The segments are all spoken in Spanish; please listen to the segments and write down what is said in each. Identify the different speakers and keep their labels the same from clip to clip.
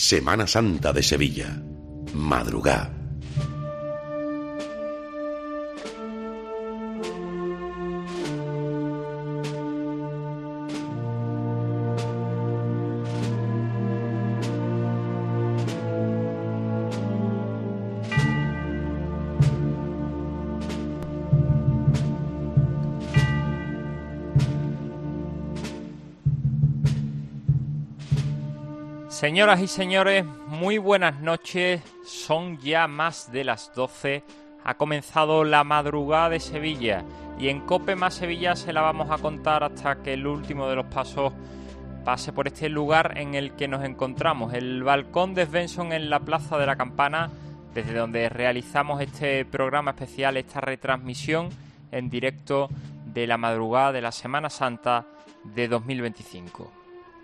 Speaker 1: Semana Santa de Sevilla. Madrugá.
Speaker 2: Señoras y señores, muy buenas noches. Son ya más de las 12. Ha comenzado la madrugada de Sevilla y en COPE Más Sevilla se la vamos a contar hasta que el último de los pasos pase por este lugar en el que nos encontramos, el balcón de Svensson en la Plaza de la Campana, desde donde realizamos este programa especial, esta retransmisión en directo de la madrugada de la Semana Santa de 2025.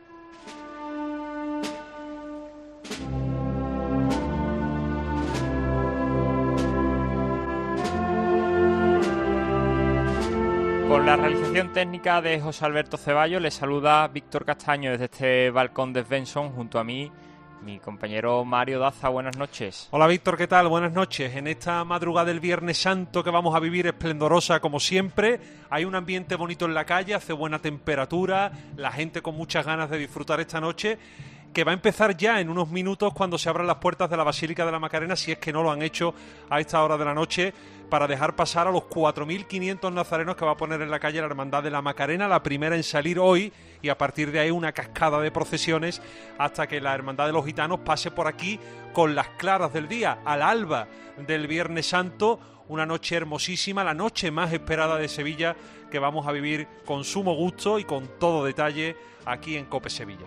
Speaker 2: Con la realización técnica de José Alberto Ceballos, les saluda Víctor Castaño desde este balcón de Svensson, junto a mí, mi compañero Mario Daza. Buenas noches.
Speaker 3: Hola Víctor, ¿qué tal? Buenas noches. En esta madrugada del Viernes Santo que vamos a vivir esplendorosa como siempre, hay un ambiente bonito en la calle, hace buena temperatura, la gente con muchas ganas de disfrutar esta noche, que va a empezar ya en unos minutos cuando se abran las puertas de la Basílica de la Macarena, si es que no lo han hecho a esta hora de la noche, para dejar pasar a los 4.500 nazarenos que va a poner en la calle la Hermandad de la Macarena, la primera en salir hoy, y a partir de ahí una cascada de procesiones hasta que la Hermandad de los Gitanos pase por aquí con las claras del día, al alba del Viernes Santo, una noche hermosísima, la noche más esperada de Sevilla, que vamos a vivir con sumo gusto y con todo detalle aquí en COPE Sevilla.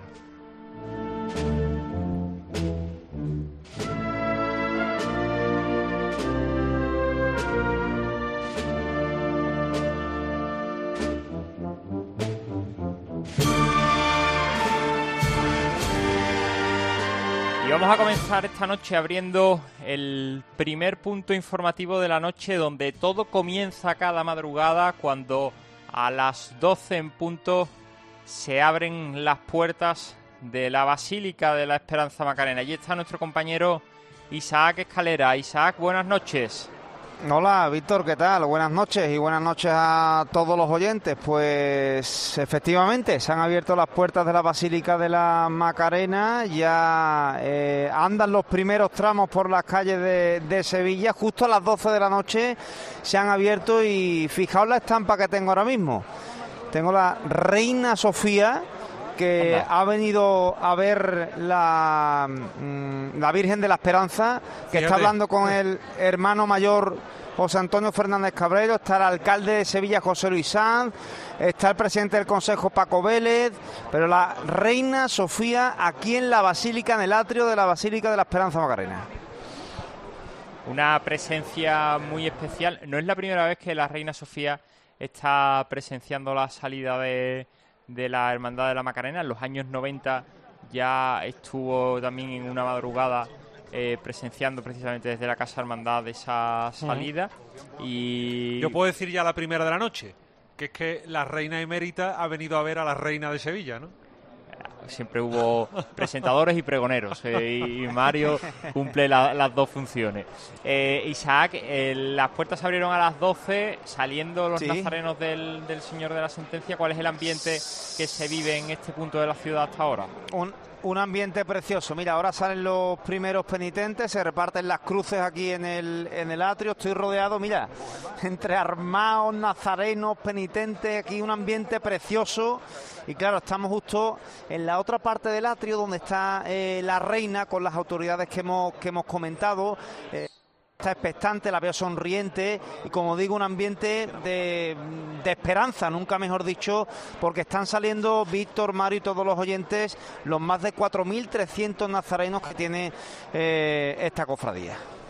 Speaker 2: Y vamos a comenzar esta noche abriendo el primer punto informativo de la noche, donde todo comienza cada madrugada cuando a las 12 en punto se abren las puertas de la Basílica de la Esperanza Macarena. Allí está nuestro compañero Isaac Escalera. Isaac, buenas noches.
Speaker 4: Hola Víctor, ¿qué tal? Buenas noches y buenas noches a todos los oyentes. Pues efectivamente se han abierto las puertas de la Basílica de la Macarena, ya andan los primeros tramos por las calles de Sevilla, justo a las 12 de la noche se han abierto y fijaos la estampa que tengo ahora mismo. Tengo la Reina Sofía, que ha venido a ver la Virgen de la Esperanza, que Fíjate. Está hablando con el hermano mayor José Antonio Fernández Cabrero, está el alcalde de Sevilla José Luis Sanz, está el presidente del Consejo Paco Vélez, pero la Reina Sofía aquí en la Basílica, en el atrio de la Basílica de la Esperanza Macarena.
Speaker 2: Una presencia muy especial. No es la primera vez que la Reina Sofía está presenciando la salida de la Hermandad de la Macarena. En los años 90 ya estuvo también en una madrugada presenciando precisamente desde la Casa Hermandad de esa salida. Y
Speaker 3: yo puedo decir ya la primera de la noche, que es que la reina emérita ha venido a ver a la reina de Sevilla, ¿no?
Speaker 2: Siempre hubo presentadores y pregoneros, y Mario cumple las dos funciones. Isaac, las puertas se abrieron a las 12, saliendo los nazarenos del Señor de la Sentencia. ¿Cuál es el ambiente que se vive en este punto de la ciudad hasta ahora?
Speaker 4: Un ambiente precioso. Mira, ahora salen los primeros penitentes, se reparten las cruces aquí en el atrio. Estoy rodeado, mira, entre armados, nazarenos, penitentes, aquí un ambiente precioso. Y claro, estamos justo en la otra parte del atrio donde está la reina con las autoridades que hemos comentado. Está expectante, la veo sonriente y, como digo, un ambiente de esperanza, nunca mejor dicho, porque están saliendo, Víctor, Mario y todos los oyentes, los más de 4.300 nazarenos que tiene esta cofradía.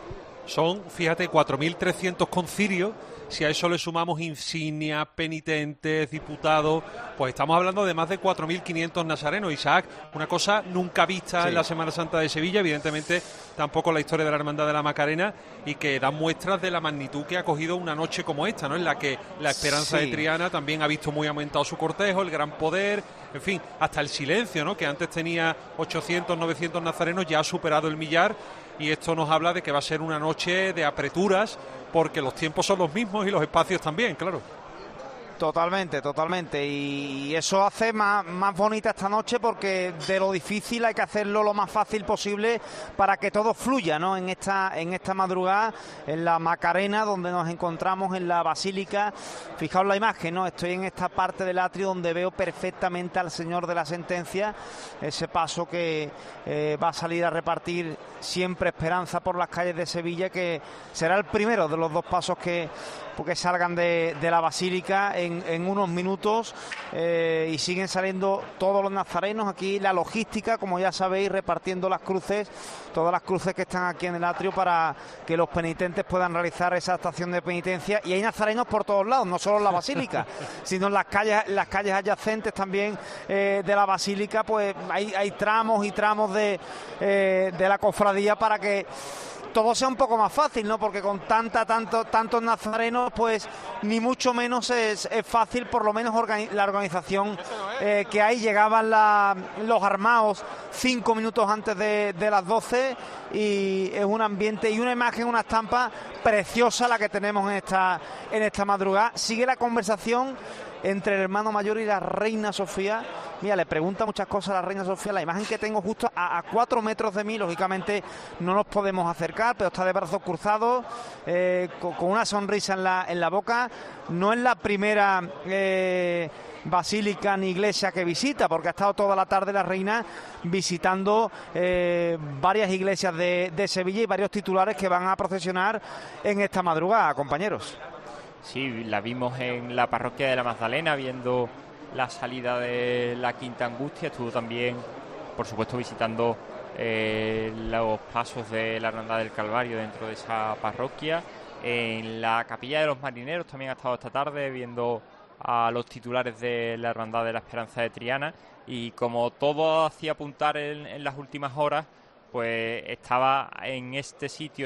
Speaker 3: Son, fíjate, 4.300 concirios. Si a eso le sumamos insignias, penitentes, diputados, pues estamos hablando de más de 4.500 nazarenos. Isaac, una cosa nunca vista en la Semana Santa de Sevilla, evidentemente tampoco la historia de la Hermandad de la Macarena, y que da muestras de la magnitud que ha cogido una noche como esta, ¿no? En la que la Esperanza de Triana también ha visto muy aumentado su cortejo, el gran poder, en fin, hasta el silencio, ¿no? Que antes tenía 800, 900 nazarenos, ya ha superado el millar, y esto nos habla de que va a ser una noche de apreturas, porque los tiempos son los mismos y los espacios también, claro.
Speaker 4: Totalmente, totalmente, y eso hace más bonita esta noche, porque de lo difícil hay que hacerlo lo más fácil posible para que todo fluya, ¿no? En esta madrugada, en la Macarena, donde nos encontramos en la Basílica. Fijaos la imagen, ¿no? Estoy en esta parte del atrio donde veo perfectamente al Señor de la Sentencia, ese paso que va a salir a repartir siempre esperanza por las calles de Sevilla, que será el primero de los dos pasos que salgan de la Basílica en unos minutos, y siguen saliendo todos los nazarenos. Aquí la logística, como ya sabéis, repartiendo las cruces, todas las cruces que están aquí en el atrio para que los penitentes puedan realizar esa estación de penitencia, y hay nazarenos por todos lados, no solo en la Basílica, sino en las calles adyacentes también de la Basílica. Pues hay tramos y tramos de la cofradía para que todo sea un poco más fácil, ¿no? Porque con tantos nazarenos, pues ni mucho menos es fácil, por lo menos la organización que hay. Llegaban los armados 5 minutos antes de las 12, y es un ambiente y una imagen, una estampa preciosa la que tenemos en esta madrugada. Sigue la conversación entre el hermano mayor y la reina Sofía. Mira, le pregunta muchas cosas a la reina Sofía. La imagen que tengo justo a 4 metros de mí, lógicamente no nos podemos acercar, pero está de brazos cruzados, con una sonrisa en la boca. No es la primera basílica ni iglesia que visita, porque ha estado toda la tarde la reina visitando varias iglesias de Sevilla, y varios titulares que van a procesionar en esta madrugada, compañeros.
Speaker 2: Sí, la vimos en la parroquia de la Magdalena viendo la salida de la Quinta Angustia. Estuvo también, por supuesto, visitando los pasos de la Hermandad del Calvario dentro de esa parroquia. En la Capilla de los Marineros también ha estado esta tarde viendo a los titulares de la Hermandad de la Esperanza de Triana, y como todo hacía apuntar en las últimas horas, pues está en este sitio,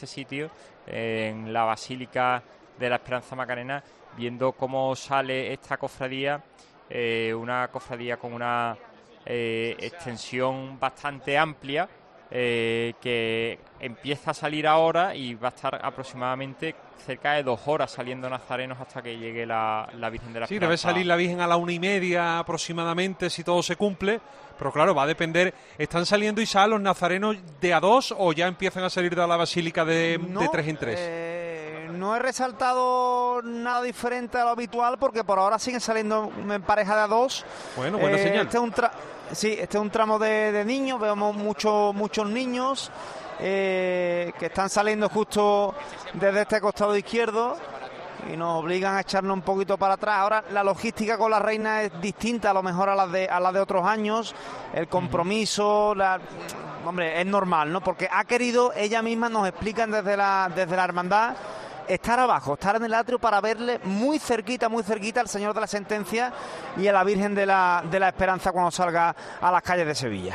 Speaker 2: en la Basílica de la Esperanza Macarena, viendo cómo sale esta cofradía, una cofradía con una extensión bastante amplia, que empieza a salir ahora y va a estar aproximadamente cerca de 2 horas saliendo nazarenos hasta que llegue la Virgen de la Esperanza.
Speaker 3: Sí, debe salir la Virgen a la 1:30 aproximadamente, si todo se cumple, pero claro, va a depender. ¿Están saliendo, Isaac, los nazarenos de a 2 o ya empiezan a salir de la Basílica de 3 en 3?
Speaker 4: No he resaltado nada diferente a lo habitual, porque por ahora siguen saliendo en pareja de a 2.
Speaker 3: Bueno, buena señal.
Speaker 4: Este es un tramo de niños. Vemos muchos niños que están saliendo justo desde este costado izquierdo, y nos obligan a echarnos un poquito para atrás. Ahora la logística con la reina es distinta a lo mejor a la de otros años. El compromiso, hombre, es normal, ¿no? Porque ha querido, ella misma nos explican desde la hermandad, estar abajo, estar en el atrio para verle muy cerquita al Señor de la Sentencia y a la Virgen de la Esperanza cuando salga a las calles de Sevilla.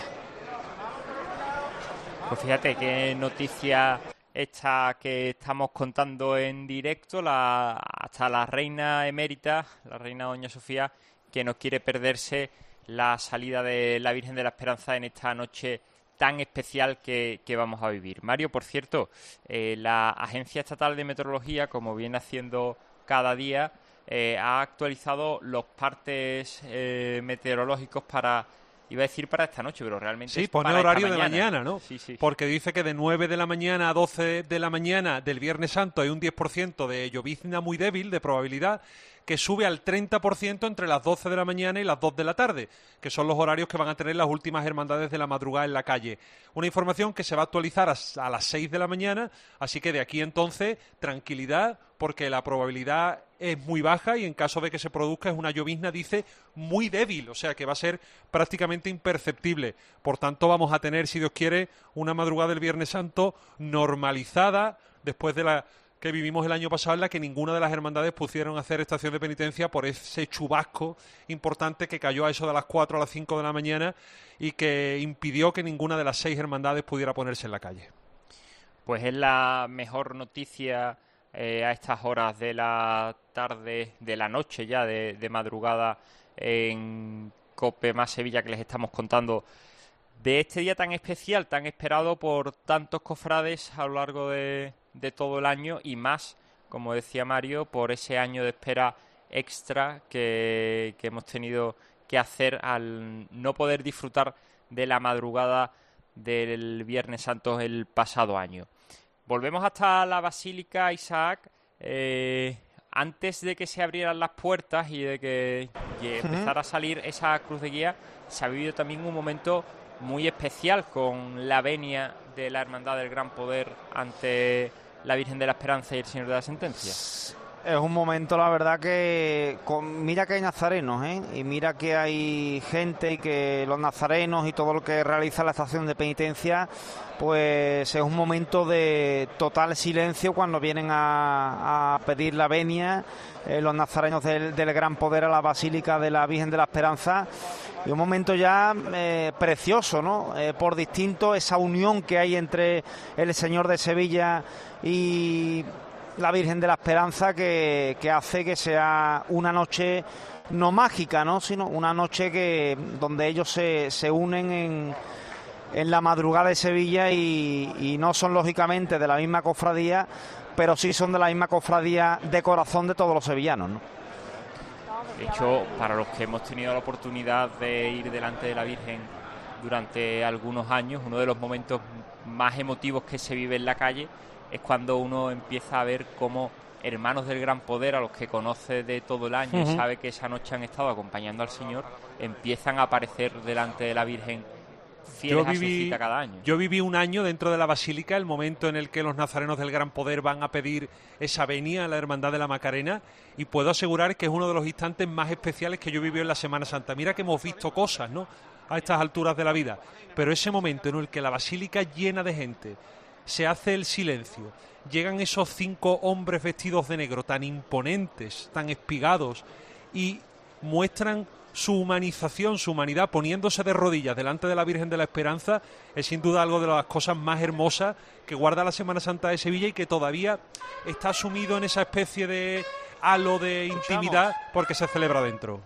Speaker 2: Pues fíjate qué noticia esta que estamos contando en directo, hasta la reina emérita, la reina doña Sofía, que no quiere perderse la salida de la Virgen de la Esperanza en esta noche tan especial que vamos a vivir. Mario, por cierto, la Agencia Estatal de Meteorología, como viene haciendo cada día, ha actualizado los partes meteorológicos iba a decir para esta noche, pero realmente
Speaker 3: sí,
Speaker 2: es
Speaker 3: pone
Speaker 2: para
Speaker 3: horario
Speaker 2: esta
Speaker 3: de mañana, ¿no?
Speaker 2: Sí.
Speaker 3: Porque dice que de 9 de la mañana a 12 de la mañana del Viernes Santo hay un 10% de llovizna muy débil, de probabilidad, que sube al 30% entre las 12 de la mañana y las 2 de la tarde, que son los horarios que van a tener las últimas hermandades de la madrugada en la calle. Una información que se va a actualizar a las 6 de la mañana, así que de aquí entonces, tranquilidad, porque la probabilidad es muy baja y en caso de que se produzca es una llovizna, dice, muy débil, o sea que va a ser prácticamente imperceptible. Por tanto, vamos a tener, si Dios quiere, una madrugada del Viernes Santo normalizada después de la que vivimos el año pasado, en la que ninguna de las hermandades pudieron hacer estación de penitencia por ese chubasco importante que cayó a eso de las 4 a las 5 de la mañana y que impidió que ninguna de las 6 hermandades pudiera ponerse en la calle.
Speaker 2: Pues es la mejor noticia a estas horas de la tarde, de la noche ya, de madrugada en COPE más Sevilla, que les estamos contando de este día tan especial, tan esperado por tantos cofrades a lo largo de todo el año, y más, como decía Mario, por ese año de espera extra que hemos tenido que hacer al no poder disfrutar de la madrugada del Viernes Santo el pasado año. Volvemos hasta la Basílica, Isaac. Antes de que se abrieran las puertas y de que empezara a salir esa cruz de guía, se ha vivido también un momento muy especial con la venia de la Hermandad del Gran Poder ante la Virgen de la Esperanza y el Señor de la Sentencia.
Speaker 4: Es un momento, la verdad, que mira que hay nazarenos, y mira que hay gente, y que los nazarenos y todo lo que realiza la estación de penitencia, pues es un momento de total silencio cuando vienen a pedir la venia los nazarenos del Gran Poder a la Basílica de la Virgen de la Esperanza. Y un momento ya precioso, ¿no? Por distinto, esa unión que hay entre el Señor de Sevilla y la Virgen de la Esperanza, que hace que sea una noche no mágica, ¿no?, sino una noche donde ellos se unen en la madrugada de Sevilla y no son lógicamente de la misma cofradía, pero sí son de la misma cofradía de corazón de todos los sevillanos, ¿no?
Speaker 2: De hecho, para los que hemos tenido la oportunidad de ir delante de la Virgen durante algunos años, uno de los momentos más emotivos que se vive en la calle es cuando uno empieza a ver cómo hermanos del Gran Poder, a los que conoce de todo el año y sabe que esa noche han estado acompañando al Señor, empiezan a aparecer delante de la Virgen fieles a su cita cada año.
Speaker 3: Yo viví un año dentro de la Basílica, el momento en el que los nazarenos del Gran Poder van a pedir esa venia a la Hermandad de la Macarena, y puedo asegurar que es uno de los instantes más especiales que yo viví en la Semana Santa. Mira que hemos visto cosas, ¿no?, a estas alturas de la vida, pero ese momento en el que la Basílica llena de gente, se hace el silencio, llegan esos 5 hombres vestidos de negro tan imponentes, tan espigados, y muestran su humanización, su humanidad, poniéndose de rodillas delante de la Virgen de la Esperanza, es sin duda algo de las cosas más hermosas que guarda la Semana Santa de Sevilla y que todavía está sumido en esa especie de halo de intimidad porque se celebra dentro.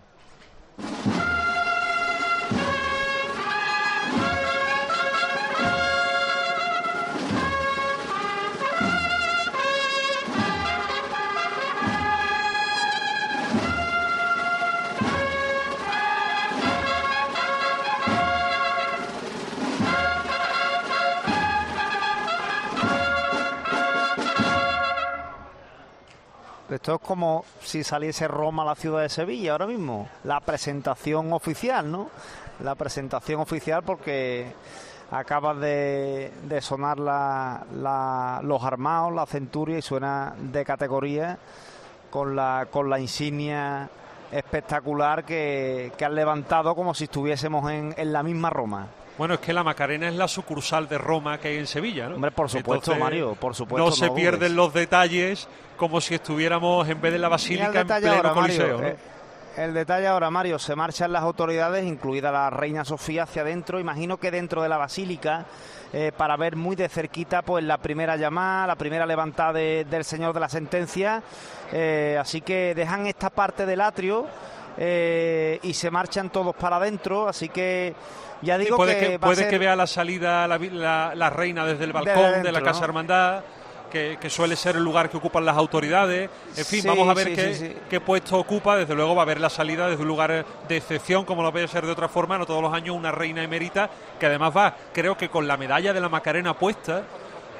Speaker 4: Esto es como si saliese Roma a la ciudad de Sevilla ahora mismo. La presentación oficial, ¿no? La presentación oficial, porque acaba de sonar los armados, la centuria, y suena de categoría con la insignia espectacular que han levantado como si estuviésemos en la misma Roma.
Speaker 3: Bueno, es que la Macarena es la sucursal de Roma que hay en Sevilla, ¿no?
Speaker 4: Hombre, por supuesto, entonces, Mario, por supuesto.
Speaker 3: No se pierden los detalles, como si estuviéramos en vez de la Basílica en pleno ahora, Coliseo,
Speaker 4: Mario, ¿no? El detalle ahora, Mario, se marchan las autoridades, incluida la Reina Sofía, hacia adentro. Imagino que dentro de la Basílica, para ver muy de cerquita pues la primera llamada, la primera levantada del Señor de la Sentencia. Así que dejan esta parte del atrio y se marchan todos para adentro, así que ya digo
Speaker 3: puede que vea la salida la reina desde el balcón de la Casa, ¿no?, Hermandad, que suele ser el lugar que ocupan las autoridades. En fin, vamos a ver qué puesto ocupa. Desde luego va a ver la salida desde un lugar de excepción, como lo puede ser de otra forma, no todos los años una reina emérita, que además va, creo que con la medalla de la Macarena puesta,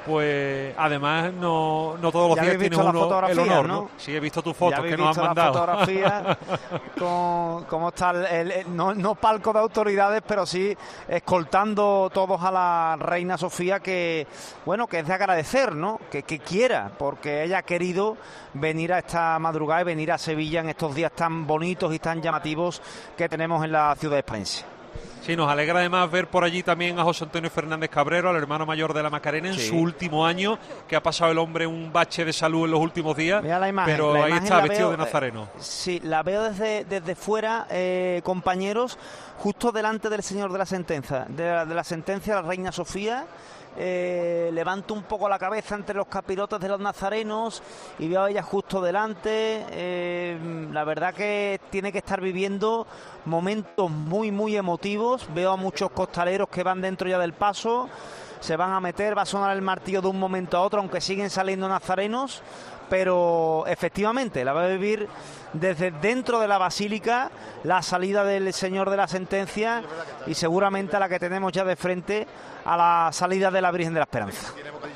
Speaker 3: pues además no todos los
Speaker 4: ¿Ya
Speaker 3: días
Speaker 4: habéis
Speaker 3: tienes
Speaker 4: visto
Speaker 3: uno
Speaker 4: las fotografías,
Speaker 3: el honor,
Speaker 4: no?
Speaker 3: Sí, he visto tus fotos que nos han
Speaker 4: las
Speaker 3: mandado.
Speaker 4: Fotografías con cómo está no palco de autoridades, pero sí escoltando todos a la reina Sofía, que bueno, que es de agradecer, ¿no? Que quiera, porque ella ha querido venir a esta madrugada y venir a Sevilla en estos días tan bonitos y tan llamativos que tenemos en la ciudad hispalense.
Speaker 3: Sí, nos alegra además ver por allí también a José Antonio Fernández Cabrero, al hermano mayor de la Macarena, en su último año, que ha pasado el hombre un bache de salud en los últimos días.
Speaker 4: Mira la imagen,
Speaker 3: pero ahí está, vestido de nazareno.
Speaker 4: Sí, la veo desde fuera, compañeros, justo delante del señor de la sentencia, de la sentencia, la reina Sofía. Levanto un poco la cabeza entre los capirotes de los nazarenos y veo a ella justo delante. La verdad que tiene que estar viviendo momentos muy emotivos. Veo a muchos costaleros que van dentro ya del paso, se van a meter, va a sonar el martillo de un momento a otro, aunque siguen saliendo nazarenos, pero efectivamente la va a vivir desde dentro de la basílica, la salida del señor de la sentencia, y seguramente a la que tenemos ya de frente, a la salida de la Virgen de la Esperanza.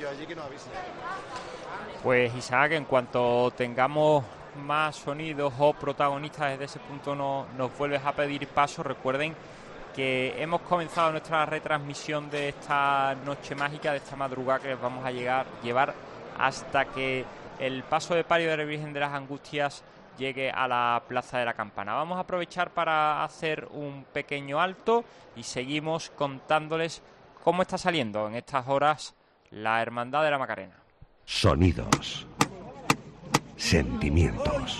Speaker 2: Pues Isaac, en cuanto tengamos más sonidos o protagonistas desde ese punto nos vuelves a pedir paso. Recuerden que hemos comenzado nuestra retransmisión de esta noche mágica, de esta madrugada que les vamos a llevar hasta que el paso de palio de la Virgen de las Angustias llegue a la Plaza de la Campana. Vamos a aprovechar para hacer un pequeño alto y seguimos contándoles cómo está saliendo en estas horas la Hermandad de la Macarena.
Speaker 1: Sonidos, sentimientos,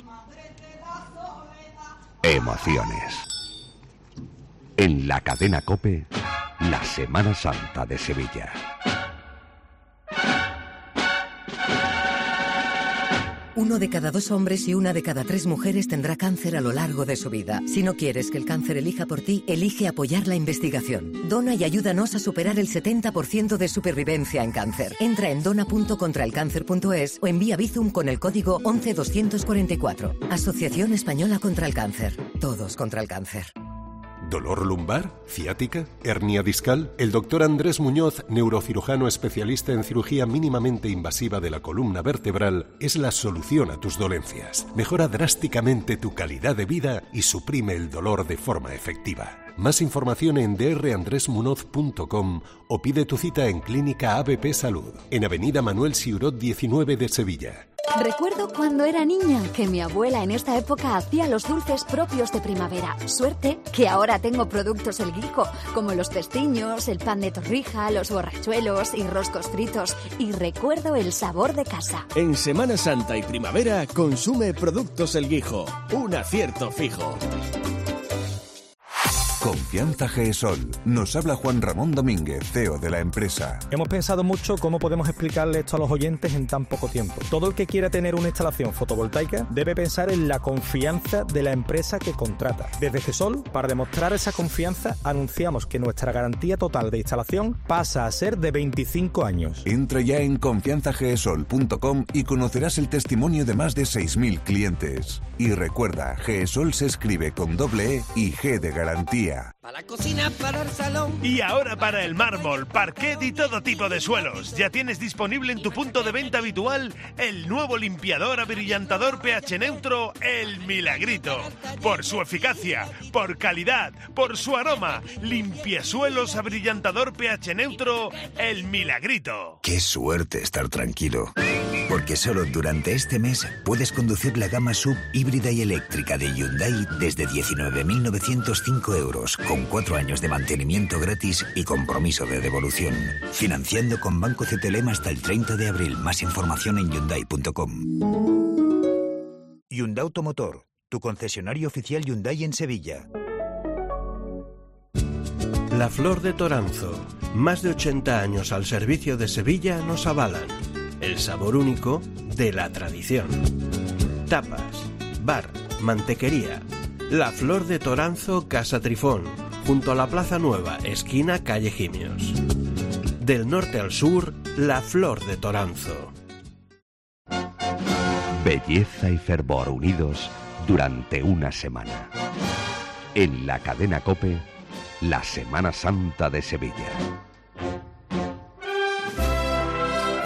Speaker 1: emociones. En la cadena COPE, la Semana Santa de Sevilla.
Speaker 5: Uno de cada 2 hombres y una de cada 3 mujeres tendrá cáncer a lo largo de su vida. Si no quieres que el cáncer elija por ti, elige apoyar la investigación. Dona y ayúdanos a superar el 70% de supervivencia en cáncer. Entra en dona.contraelcáncer.es o envía Bizum con el código 11244. Asociación Española contra el Cáncer. Todos contra el cáncer.
Speaker 6: ¿Dolor lumbar? ¿Ciática? ¿Hernia discal? El doctor Andrés Muñoz, neurocirujano especialista en cirugía mínimamente invasiva de la columna vertebral, es la solución a tus dolencias. Mejora drásticamente tu calidad de vida y suprime el dolor de forma efectiva. Más información en drandresmunoz.com o pide tu cita en Clínica ABP Salud, en Avenida Manuel Siurot 19 de Sevilla.
Speaker 7: Recuerdo cuando era niña que mi abuela en esta época hacía los dulces propios de primavera. Suerte que ahora tengo productos El Guijo, como los pestiños, el pan de torrija, los borrachuelos y roscos fritos. Y recuerdo el sabor de casa.
Speaker 8: En Semana Santa y primavera, consume productos El Guijo. Un acierto fijo.
Speaker 9: Confianza GESOL. Nos habla Juan Ramón Domínguez, CEO de la empresa.
Speaker 10: Hemos pensado mucho cómo podemos explicarle esto a los oyentes en tan poco tiempo. Todo el que quiera tener una instalación fotovoltaica debe pensar en la confianza de la empresa que contrata. Desde GESOL, para demostrar esa confianza, anunciamos que nuestra garantía total de instalación pasa a ser de 25 años.
Speaker 9: Entra ya en confianzagesol.com y conocerás el testimonio de más de 6.000 clientes. Y recuerda, GESOL se escribe con doble E y G de garantía.
Speaker 11: Para la cocina, para el salón.
Speaker 12: Y ahora para el mármol, parquet y todo tipo de suelos. Ya tienes disponible en tu punto de venta habitual el nuevo limpiador abrillantador pH neutro, el Milagrito. Por su eficacia, por calidad, por su aroma. Limpiasuelos abrillantador pH neutro, el Milagrito.
Speaker 13: Qué suerte estar tranquilo. Porque solo durante este mes puedes conducir la gama SUV híbrida y eléctrica de Hyundai desde 19.905 euros, con 4 años de mantenimiento gratis y compromiso de devolución. Financiando con Banco CTLM hasta el 30 de abril. Más información en Hyundai.com.
Speaker 14: Hyundai Automotor, tu concesionario oficial Hyundai en Sevilla.
Speaker 15: La Flor de Toranzo. Más de 80 años al servicio de Sevilla nos avalan. El sabor único de la tradición. Tapas, bar, mantequería. La Flor de Toranzo, Casa Trifón, junto a la Plaza Nueva, esquina calle Gimios. Del norte al sur, La Flor de Toranzo.
Speaker 1: Belleza y fervor unidos durante una semana. En la cadena COPE, la Semana Santa de Sevilla.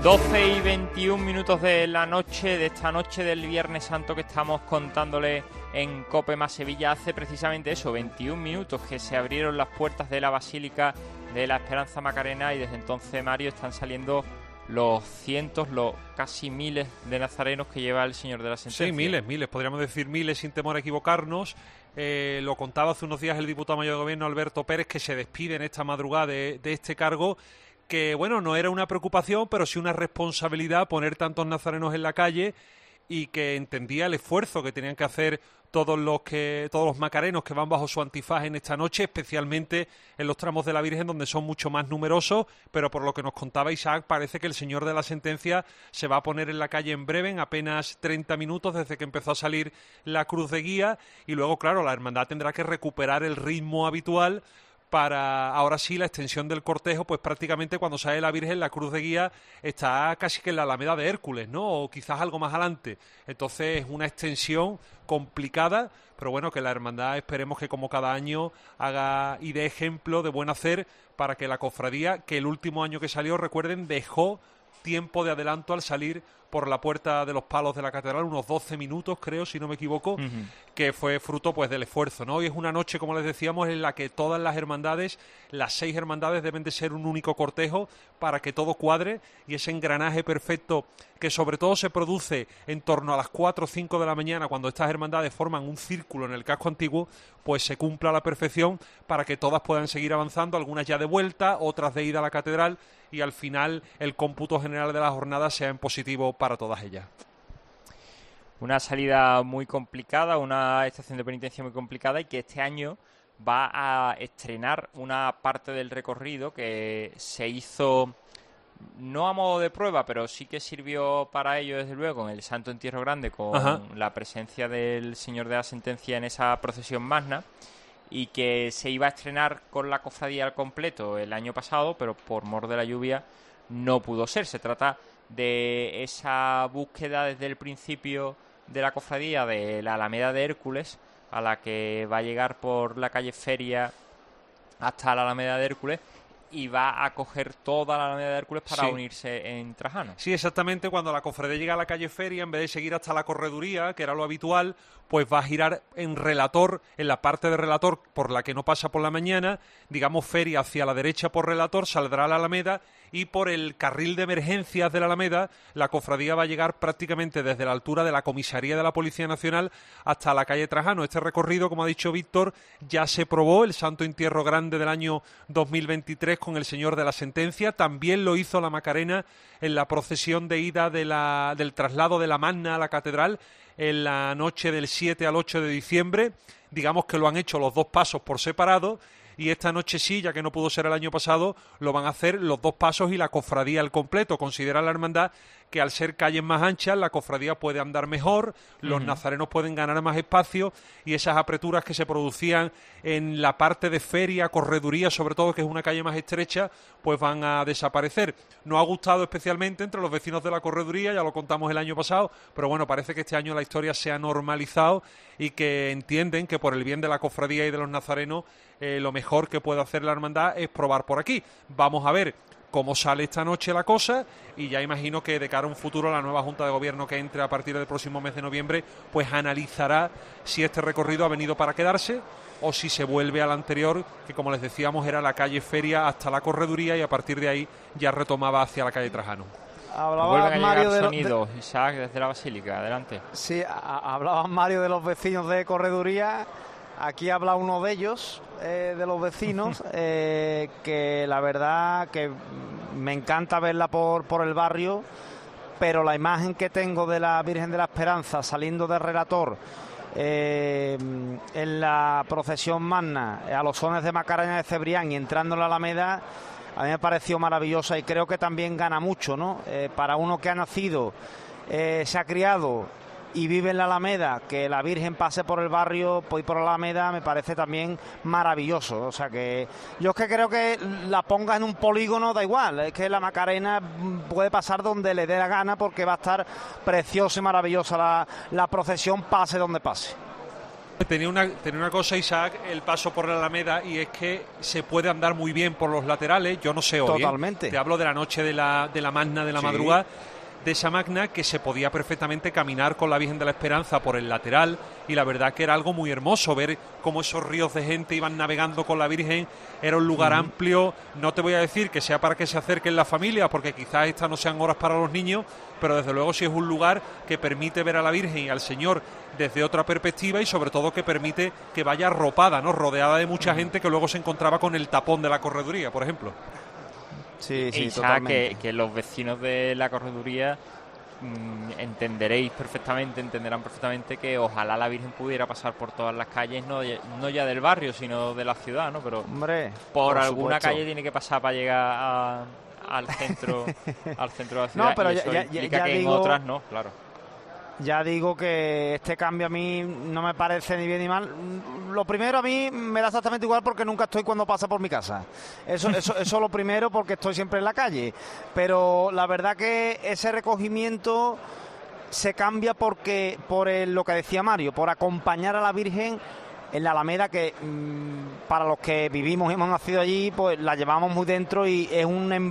Speaker 2: 12 y 21 minutos de la noche, de esta noche del Viernes Santo que estamos contándole en COPE más Sevilla. Hace precisamente eso, 21 minutos que se abrieron las puertas de la Basílica de la Esperanza Macarena, y desde entonces, Mario, están saliendo los cientos, los casi miles de nazarenos que lleva el Señor de la Sentencia.
Speaker 3: Sí, miles, podríamos decir miles sin temor a equivocarnos. Lo contaba hace unos días el diputado mayor de Gobierno, Alberto Pérez, que se despide en esta madrugada de este cargo, que bueno, no era una preocupación, pero sí una responsabilidad poner tantos nazarenos en la calle, y que entendía el esfuerzo que tenían que hacer todos los macarenos que van bajo su antifaz en esta noche, especialmente en los tramos de la Virgen, donde son mucho más numerosos. Pero por lo que nos contaba Isaac, parece que el Señor de la Sentencia se va a poner en la calle en breve, en apenas 30 minutos desde que empezó a salir la cruz de guía, y luego, claro, la hermandad tendrá que recuperar el ritmo habitual para, ahora sí, la extensión del cortejo. Pues prácticamente cuando sale la Virgen, la cruz de guía está casi que en la Alameda de Hércules, ¿no? O quizás algo más adelante. Entonces es una extensión complicada, pero bueno, que la hermandad, esperemos que como cada año haga y dé ejemplo de buen hacer, para que la cofradía, que el último año que salió, recuerden, dejó tiempo de adelanto al salir por la puerta de los palos de la catedral, unos 12 minutos, creo, si no me equivoco, que fue fruto pues del esfuerzo, ¿no? Hoy es una noche, como les decíamos, en la que todas las hermandades, las 6 hermandades, deben de ser un único cortejo para que todo cuadre, y ese engranaje perfecto que sobre todo se produce en torno a las 4 o 5 de la mañana, cuando estas hermandades forman un círculo en el casco antiguo, pues se cumpla a la perfección para que todas puedan seguir avanzando, algunas ya de vuelta, otras de ida a la catedral, y al final el cómputo general de la jornada sea en positivo para todas ellas.
Speaker 2: Una salida muy complicada, una estación de penitencia muy complicada, y que este año va a estrenar una parte del recorrido que se hizo no a modo de prueba, pero sí que sirvió para ello, desde luego, en el Santo Entierro Grande, con la presencia del Señor de la Sentencia en esa procesión magna, y que se iba a estrenar con la cofradía al completo el año pasado, pero por mor de la lluvia no pudo ser. Se trata de esa búsqueda desde el principio de la cofradía de la Alameda de Hércules, a la que va a llegar por la calle Feria hasta la Alameda de Hércules, y va a coger toda la Alameda de Hércules para unirse en Trajano.
Speaker 3: Sí, exactamente. Cuando la cofradía llega a la calle Feria, en vez de seguir hasta la correduría, que era lo habitual, pues va a girar en Relator, en la parte de Relator por la que no pasa por la mañana, digamos Feria hacia la derecha por Relator, saldrá a la Alameda, y por el carril de emergencias de la Alameda, la cofradía va a llegar prácticamente desde la altura de la comisaría de la Policía Nacional hasta la calle Trajano. Este recorrido, como ha dicho Víctor, ya se probó el Santo Entierro Grande del año 2023 con el Señor de la Sentencia. También lo hizo la Macarena en la procesión de ida del traslado de la Magna a la catedral en la noche del 7 al 8 de diciembre. Digamos que lo han hecho los dos pasos por separado, y esta noche sí, ya que no pudo ser el año pasado, lo van a hacer los dos pasos y la cofradía al completo. Considera la hermandad que al ser calles más anchas, la cofradía puede andar mejor, los nazarenos pueden ganar más espacio, y esas apreturas que se producían en la parte de Feria, correduría, sobre todo, que es una calle más estrecha, pues van a desaparecer. No ha gustado especialmente entre los vecinos de la correduría, ya lo contamos el año pasado, pero bueno, parece que este año la historia se ha normalizado, y que entienden que por el bien de la cofradía y de los nazarenos, lo mejor que puede hacer la hermandad es probar por aquí. Vamos a ver cómo sale esta noche la cosa, y ya imagino que de cara a un futuro la nueva Junta de Gobierno que entre a partir del próximo mes de noviembre pues analizará si este recorrido ha venido para quedarse o si se vuelve al anterior, que como les decíamos era la calle Feria hasta la correduría, y a partir de ahí ya retomaba hacia la calle Trajano.
Speaker 2: Hablaba Mario de sonido, Isaac, desde la Basílica, adelante.
Speaker 4: Sí, hablaba Mario de los vecinos de correduría. Aquí habla uno de ellos, de los vecinos, que la verdad que me encanta verla por el barrio, pero la imagen que tengo de la Virgen de la Esperanza saliendo del Relator en la procesión magna a los sones de Macarena de Cebrián y entrando en la Alameda, a mí me pareció maravillosa, y creo que también gana mucho, ¿no? Para uno que ha nacido, se ha criado y vive en la Alameda, que la Virgen pase por el barrio y por la Alameda, me parece también maravilloso. O sea que yo es que creo que la ponga en un polígono, da igual, es que la Macarena puede pasar donde le dé la gana, porque va a estar preciosa y maravillosa la procesión, pase donde pase.
Speaker 3: Tenía una cosa, Isaac, el paso por la Alameda, y es que se puede andar muy bien por los laterales. Yo no sé hoy.
Speaker 4: Totalmente.
Speaker 3: Te hablo de la noche de la magna, de la madrugada, de esa magna, que se podía perfectamente caminar con la Virgen de la Esperanza por el lateral, y la verdad que era algo muy hermoso ver cómo esos ríos de gente iban navegando con la Virgen. Era un lugar amplio. No te voy a decir que sea para que se acerquen las familias, porque quizás estas no sean horas para los niños, pero desde luego sí es un lugar que permite ver a la Virgen y al Señor desde otra perspectiva, y sobre todo que permite que vaya arropada, ¿no?, rodeada de mucha gente que luego se encontraba con el tapón de la correduría, por ejemplo.
Speaker 4: Sí,
Speaker 2: totalmente. Que los vecinos de la correduría entenderán perfectamente que ojalá la Virgen pudiera pasar por todas las calles, no ya del barrio, sino de la ciudad, ¿no? Pero por alguna calle tiene que pasar para llegar al centro de la ciudad.
Speaker 4: No, pero
Speaker 2: y eso implica que
Speaker 4: digo,
Speaker 2: en otras no, claro.
Speaker 4: Ya digo que este cambio a mí no me parece ni bien ni mal. Lo primero, a mí me da exactamente igual porque nunca estoy cuando pasa por mi casa. Eso lo primero, porque estoy siempre en la calle. Pero la verdad que ese recogimiento se cambia por lo que decía Mario, por acompañar a la Virgen en la Alameda, que para los que vivimos y hemos nacido allí, pues la llevamos muy dentro, y es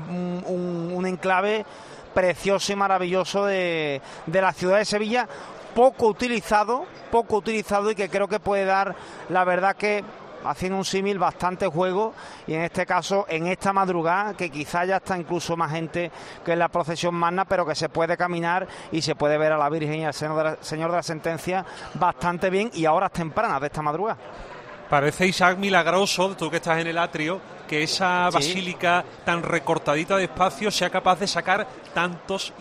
Speaker 4: un enclave precioso y maravilloso de la ciudad de Sevilla, poco utilizado, y que creo que puede dar, la verdad que, haciendo un símil, bastante juego, y en este caso, en esta madrugada, que quizá ya está incluso más gente que en la procesión magna, pero que se puede caminar y se puede ver a la Virgen y al Señor de la Sentencia bastante bien, y a horas tempranas de esta madrugada.
Speaker 3: Parece, Isaac, milagroso, tú que estás en el atrio, que esa basílica tan recortadita de espacio sea capaz de sacar tantos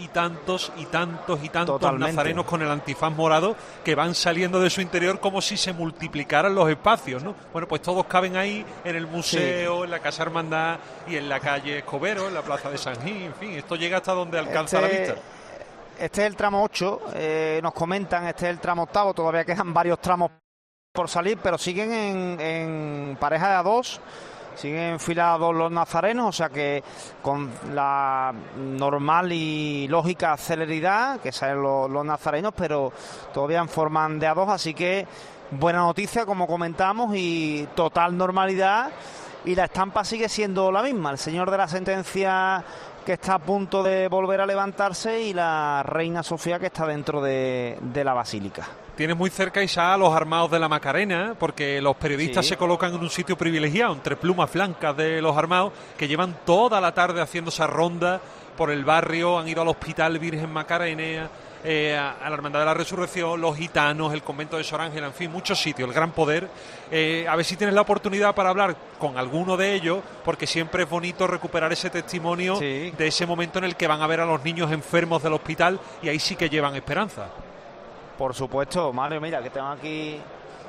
Speaker 3: nazarenos con el antifaz morado, que van saliendo de su interior como si se multiplicaran los espacios, ¿no? Bueno, pues todos caben ahí, en el museo, en la Casa Hermandad y en la calle Escobero, en la Plaza de San Gil. En fin, esto llega hasta donde alcanza la vista.
Speaker 4: Este es el tramo 8, nos comentan, este es el tramo 8, todavía quedan varios tramos por salir, pero siguen en pareja de a dos, siguen enfilados los nazarenos, o sea que con la normal y lógica celeridad que salen los nazarenos, pero todavía en forma de a dos, así que buena noticia, como comentamos, y total normalidad, y la estampa sigue siendo la misma, el Señor de la Sentencia, que está a punto de volver a levantarse, y la Reina Sofía, que está dentro de la basílica.
Speaker 3: Tienes muy cerca, Isa, a los armados de la Macarena, porque los periodistas se colocan en un sitio privilegiado, entre plumas blancas de los armados, que llevan toda la tarde haciendo esa ronda por el barrio, han ido al Hospital Virgen Macarena, a la Hermandad de la Resurrección, los gitanos, el convento de Sor Ángela, en fin, muchos sitios, el Gran Poder. A ver si tienes la oportunidad para hablar con alguno de ellos, porque siempre es bonito recuperar ese testimonio de ese momento en el que van a ver a los niños enfermos del hospital, y ahí sí que llevan esperanza.
Speaker 4: Por supuesto, Mario, mira que tengo aquí.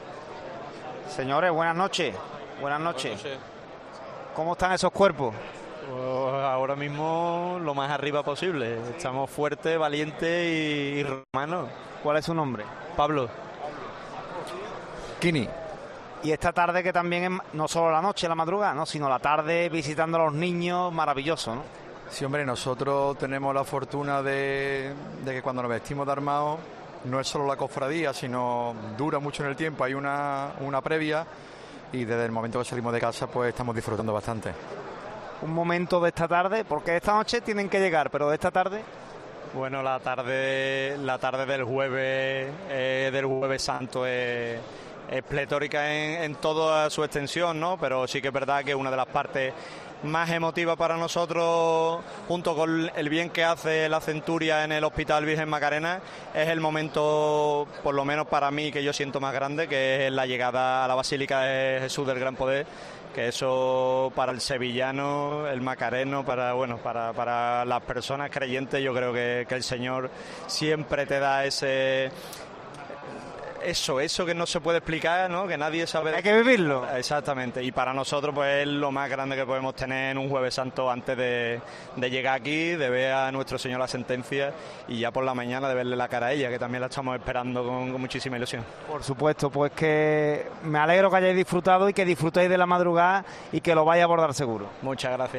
Speaker 4: Señores, buenas noches. Buenas noches. ¿Cómo están esos cuerpos?
Speaker 16: Pues ahora mismo lo más arriba posible. Estamos fuertes, valientes y romanos.
Speaker 4: ¿Cuál es su nombre?
Speaker 16: Pablo.
Speaker 4: Kini. Y esta tarde, que también es no solo la noche, la madrugada, ¿no?, sino la tarde visitando a los niños, maravilloso, ¿no?
Speaker 17: Sí, hombre, nosotros tenemos la fortuna de que cuando nos vestimos de armados, no es solo la cofradía, sino dura mucho en el tiempo, hay una previa, y desde el momento que salimos de casa pues estamos disfrutando bastante.
Speaker 4: Un momento de esta tarde, porque esta noche tienen que llegar, pero de esta tarde...
Speaker 16: Bueno, la tarde del jueves santo es pletórica en toda su extensión, ¿no? Pero sí que es verdad que una de las partes más emotiva para nosotros, junto con el bien que hace la centuria en el Hospital Virgen Macarena, es el momento, por lo menos para mí, que yo siento más grande, que es la llegada a la Basílica de Jesús del Gran Poder, que eso para el sevillano, el macareno, para las personas creyentes, yo creo que el Señor siempre te da eso que no se puede explicar, ¿no?, que nadie sabe.
Speaker 4: Hay que vivirlo.
Speaker 16: Exactamente, y para nosotros pues es lo más grande que podemos tener en un Jueves Santo, antes de llegar aquí, de ver a nuestro Señor la Sentencia, y ya por la mañana de verle la cara a ella, que también la estamos esperando con muchísima ilusión.
Speaker 4: Por supuesto, pues que me alegro que hayáis disfrutado y que disfrutéis de la madrugada y que lo vais a abordar seguro.
Speaker 16: Muchas gracias.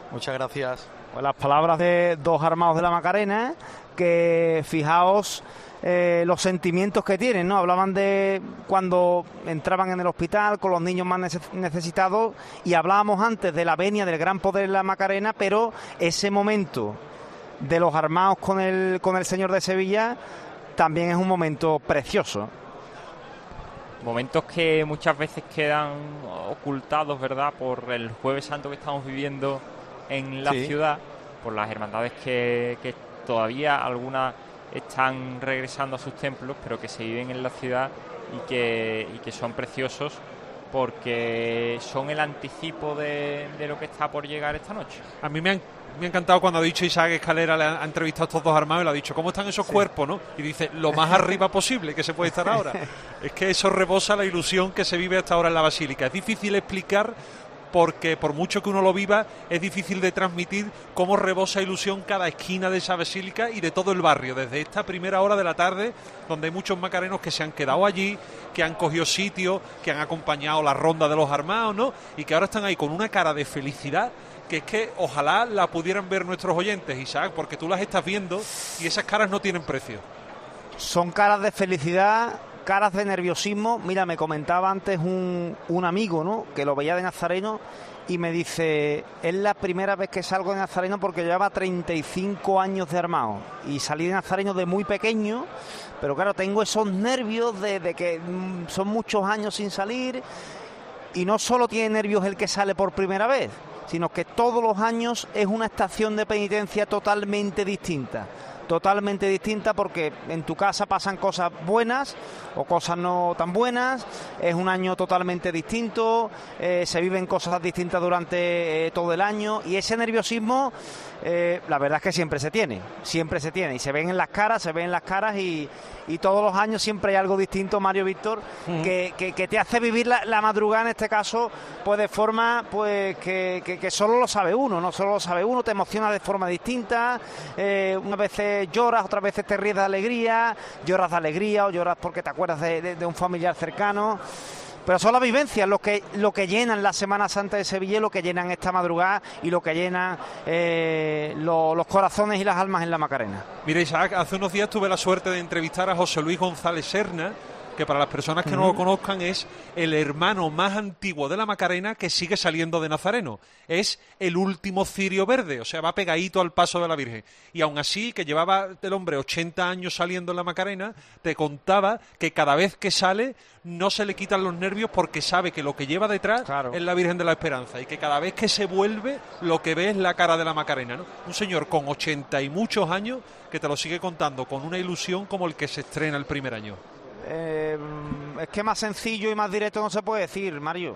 Speaker 17: Muchas gracias.
Speaker 4: Pues las palabras de dos armados de la Macarena, que fijaos los sentimientos que tienen, ¿no? Hablaban de cuando entraban en el hospital con los niños más necesitados, y hablábamos antes de la venia del gran poder de la Macarena, pero ese momento de los armados con el Señor de Sevilla también es un momento precioso.
Speaker 2: Momentos que muchas veces quedan ocultados, ¿verdad?, por el Jueves Santo que estamos viviendo en la ciudad, por las hermandades que todavía algunas están regresando a sus templos, pero que se viven en la ciudad y que son preciosos porque son el anticipo de lo que está por llegar esta noche.
Speaker 3: A mí me ha encantado cuando ha dicho Isaac Escalera, le ha entrevistado a estos dos armados y le ha dicho ¿cómo están esos cuerpos, no? Y dice, lo más arriba posible que se puede estar ahora. Es que eso rebosa la ilusión que se vive hasta ahora en la Basílica. Es difícil explicar, porque por mucho que uno lo viva, es difícil de transmitir cómo rebosa ilusión cada esquina de esa basílica y de todo el barrio, desde esta primera hora de la tarde, donde hay muchos macarenos que se han quedado allí, que han cogido sitio, que han acompañado la ronda de los armados, ¿no? Y que ahora están ahí con una cara de felicidad, que es que ojalá la pudieran ver nuestros oyentes, Isaac, porque tú las estás viendo y esas caras no tienen precio.
Speaker 4: Son caras de felicidad, caras de nerviosismo. Mira, me comentaba antes un amigo, ¿no?, que lo veía de nazareno y me dice, es la primera vez que salgo de nazareno porque llevaba 35 años de armado y salí de nazareno de muy pequeño, pero claro, tengo esos nervios de que son muchos años sin salir, y no solo tiene nervios el que sale por primera vez, sino que todos los años es una estación de penitencia totalmente distinta, porque en tu casa pasan cosas buenas o cosas no tan buenas, es un año totalmente distinto, se viven cosas distintas durante todo el año, y ese nerviosismo la verdad es que siempre se tiene, y se ven en las caras, y todos los años siempre hay algo distinto, Mario, Víctor, que te hace vivir la madrugada, en este caso, pues de forma pues que solo lo sabe uno, ¿no? Solo lo sabe uno, te emociona de forma distinta, unas veces lloras, otras veces te ríes de alegría, lloras de alegría o lloras porque te acuerdas de un familiar cercano. Pero son las vivencias lo que llenan la Semana Santa de Sevilla, lo que llenan esta madrugada y lo que llenan los corazones y las almas en la Macarena.
Speaker 3: Mira, Isaac, hace unos días tuve la suerte de entrevistar a José Luis González Serna, que para las personas que no lo conozcan es el hermano más antiguo de la Macarena que sigue saliendo de nazareno. Es el último cirio verde, o sea, va pegadito al paso de la Virgen. Y aún así, que llevaba el hombre 80 años saliendo en la Macarena, te contaba que cada vez que sale no se le quitan los nervios porque sabe que lo que lleva detrás es la Virgen de la Esperanza, y que cada vez que se vuelve lo que ve es la cara de la Macarena, ¿no? Un señor con 80 y muchos años que te lo sigue contando con una ilusión como el que se estrena el primer año.
Speaker 4: Es que más sencillo y más directo no se puede decir, Mario.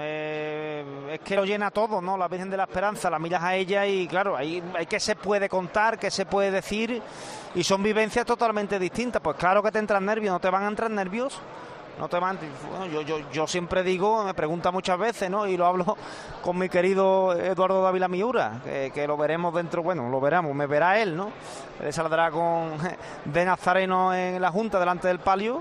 Speaker 4: Es que lo llena todo, ¿no? La Virgen de la Esperanza, la miras a ella y claro, hay que se puede contar, que se puede decir, y son vivencias totalmente distintas. Pues claro que te entran nervios, ¿no te van a entrar nervios? No te van. Bueno, yo siempre digo, me pregunta muchas veces, ¿no? Y lo hablo con mi querido Eduardo Dávila Miura, que lo veremos dentro, bueno, lo veremos, me verá él, ¿no? Él saldrá de nazareno en la Junta delante del palio.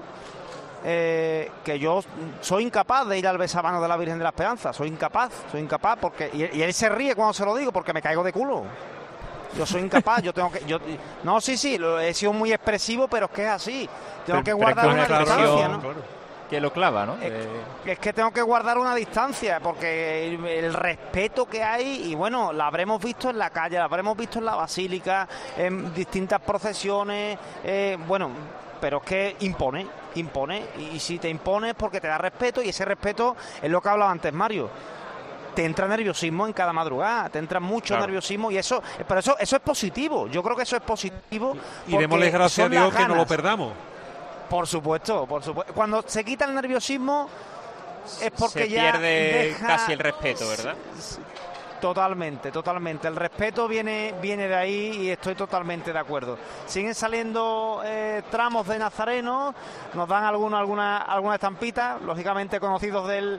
Speaker 4: Que yo soy incapaz de ir al besamanos de la Virgen de la Esperanza, soy incapaz porque y él se ríe cuando se lo digo porque me caigo de culo. Yo soy incapaz, no, sí, he sido muy expresivo, pero es que es así. Tengo que guardar una distancia, ¿no?
Speaker 2: Que lo clava, ¿no?
Speaker 4: Es que tengo que guardar una distancia porque el respeto que hay, y bueno, la habremos visto en la calle, la habremos visto en la basílica, en distintas procesiones, bueno, pero es que impone, y si te impone es porque te da respeto, y ese respeto es lo que hablaba antes Mario. Te entra nerviosismo en cada madrugada, te entra mucho nerviosismo, y pero eso es positivo. Yo creo que eso es positivo.
Speaker 3: Y démosle gracias a Dios que no lo perdamos.
Speaker 4: Por supuesto. Cuando se quita el nerviosismo es porque
Speaker 2: se
Speaker 4: ya
Speaker 2: pierde casi el respeto, ¿verdad?
Speaker 4: Totalmente. El respeto viene de ahí, y estoy totalmente de acuerdo. Siguen saliendo tramos de nazareno, nos dan alguna estampita, lógicamente conocidos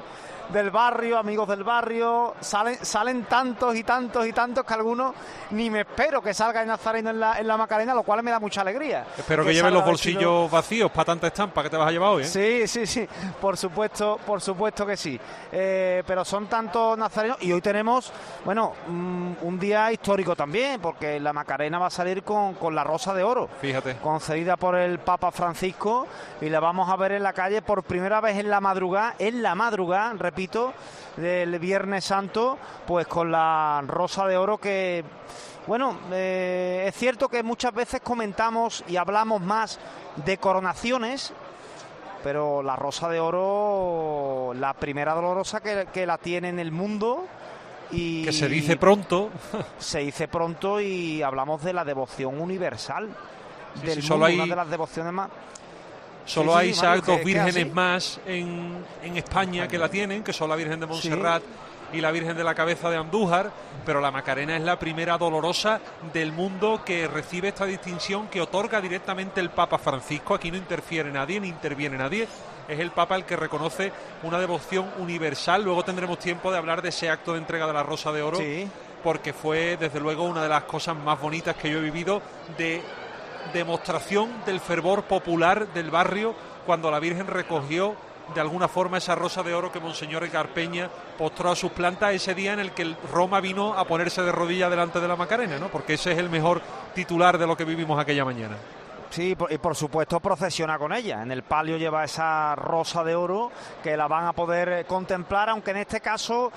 Speaker 4: del barrio, amigos del barrio, salen tantos y tantos y tantos que algunos ni me espero que salga el nazareno en la Macarena, lo cual me da mucha alegría.
Speaker 3: Espero que lleves los bolsillos vacíos para tanta estampa que te vas a llevar hoy, ¿eh?
Speaker 4: Sí, por supuesto que sí. Pero son tantos nazarenos y hoy tenemos, bueno, un día histórico también, porque la Macarena va a salir con la Rosa de Oro.
Speaker 3: Fíjate.
Speaker 4: Concedida por el Papa Francisco, y la vamos a ver en la calle por primera vez en la madrugada, repito, del Viernes Santo, pues con la Rosa de Oro que... Bueno, es cierto que muchas veces comentamos y hablamos más de coronaciones, pero la Rosa de Oro, la primera dolorosa que la tiene en el mundo... Y
Speaker 3: que se dice pronto.
Speaker 4: Se dice pronto y hablamos de la devoción universal del mundo,
Speaker 3: solo hay,
Speaker 4: una de las devociones más...
Speaker 3: Solo hay, Isaac, dos vírgenes más en España que la tienen, que son la Virgen de Montserrat y la Virgen de la Cabeza de Andújar, pero la Macarena es la primera dolorosa del mundo que recibe esta distinción que otorga directamente el Papa Francisco. Aquí no interfiere nadie, ni interviene nadie. Es el Papa el que reconoce una devoción universal. Luego tendremos tiempo de hablar de ese acto de entrega de la Rosa de Oro, porque fue, desde luego, una de las cosas más bonitas que yo he vivido de demostración del fervor popular del barrio, cuando la Virgen recogió de alguna forma esa Rosa de Oro que Monseñor Edgar Peña postró a sus plantas ese día en el que Roma vino a ponerse de rodillas delante de la Macarena, ¿no? Porque ese es el mejor titular de lo que vivimos aquella mañana.
Speaker 4: Sí, y por supuesto procesiona con ella. En el palio lleva esa Rosa de Oro que la van a poder contemplar, aunque en este caso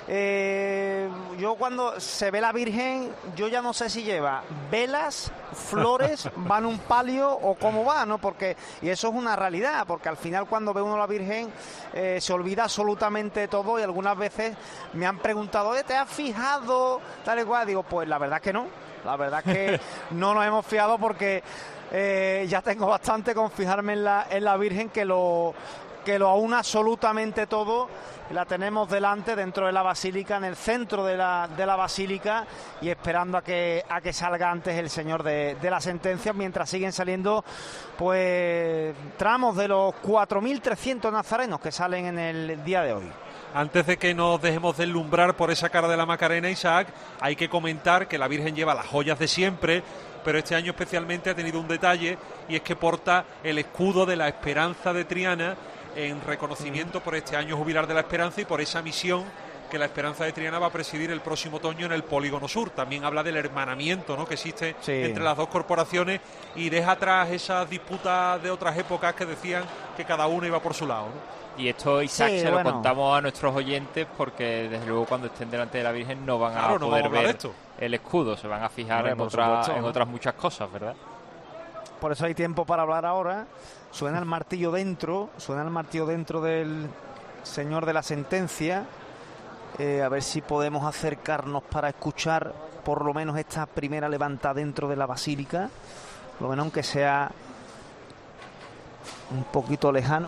Speaker 4: yo cuando se ve la Virgen, yo ya no sé si lleva velas, flores, va en un palio o cómo va, ¿no? Porque, y eso es una realidad, porque al final cuando ve uno a la Virgen se olvida absolutamente todo, y algunas veces me han preguntado, oye, ¿te has fijado? Tal y cual. Digo, pues la verdad que no. La verdad que no nos hemos fijado porque ya tengo bastante con fijarme en la Virgen, que lo aúna absolutamente todo. La tenemos delante, dentro de la basílica, en el centro de la basílica, y esperando a que salga antes el Señor de la Sentencia, mientras siguen saliendo pues tramos de los 4.300 nazarenos que salen en el día de hoy.
Speaker 3: Antes de que nos dejemos deslumbrar por esa cara de la Macarena, Isaac, hay que comentar que la Virgen lleva las joyas de siempre, pero este año especialmente ha tenido un detalle, y es que porta el escudo de la Esperanza de Triana en reconocimiento por este año jubilar de la Esperanza y por esa misión que la Esperanza de Triana va a presidir el próximo otoño en el Polígono Sur. También habla del hermanamiento, ¿no?, que existe entre las dos corporaciones, y deja atrás esas disputas de otras épocas que decían que cada uno iba por su lado, ¿no?
Speaker 2: Y esto, Isaac, se lo contamos a nuestros oyentes, porque desde luego cuando estén delante de la Virgen no van a poder ver el escudo, se van a fijar en otras muchas cosas, ¿verdad?
Speaker 4: Por eso hay tiempo para hablar ahora. Suena el martillo dentro del Señor de la Sentencia. A ver si podemos acercarnos para escuchar por lo menos esta primera levanta dentro de la basílica, por lo menos aunque sea un poquito lejano.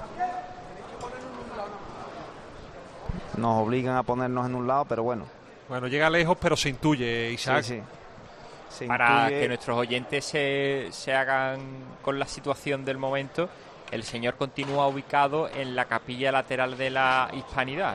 Speaker 4: Nos obligan a ponernos en un lado, pero bueno.
Speaker 3: Bueno, llega lejos, pero se intuye, Isaac.
Speaker 4: Sí.
Speaker 2: Para que nuestros oyentes se hagan con la situación del momento, el Señor continúa ubicado en la capilla lateral de la Hispanidad.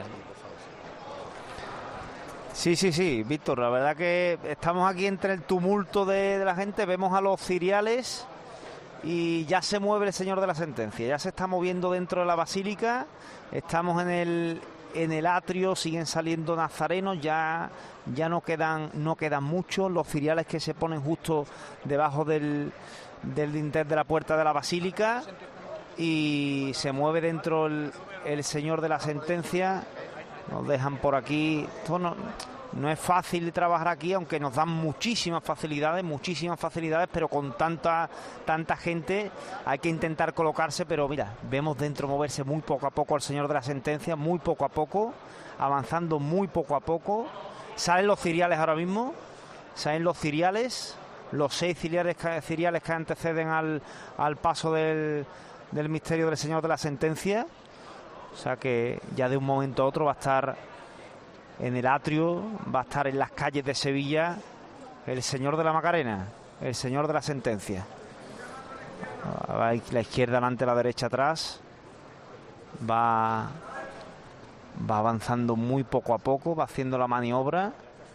Speaker 4: Sí, Víctor, la verdad que estamos aquí entre el tumulto de la gente, vemos a los ciriales y ya se mueve el Señor de la Sentencia, ya se está moviendo dentro de la basílica, estamos en el atrio, siguen saliendo nazarenos, ya no quedan muchos, los ciriales que se ponen justo debajo del dintel de la puerta de la basílica, y se mueve dentro el Señor de la Sentencia. Nos dejan por aquí. Esto no es fácil trabajar aquí, aunque nos dan muchísimas facilidades, pero con tanta gente hay que intentar colocarse. Pero mira, vemos dentro moverse muy poco a poco al Señor de la Sentencia, muy poco a poco, avanzando muy poco a poco. Salen los ciriales ahora mismo, los 6 ciriales que anteceden al paso del misterio del Señor de la Sentencia. O sea que ya de un momento a otro va a estar en el atrio, va a estar en las calles de Sevilla el Señor de la Macarena, el Señor de la Sentencia. La izquierda delante, la derecha atrás. Va Va avanzando muy poco a poco, va haciendo la maniobra.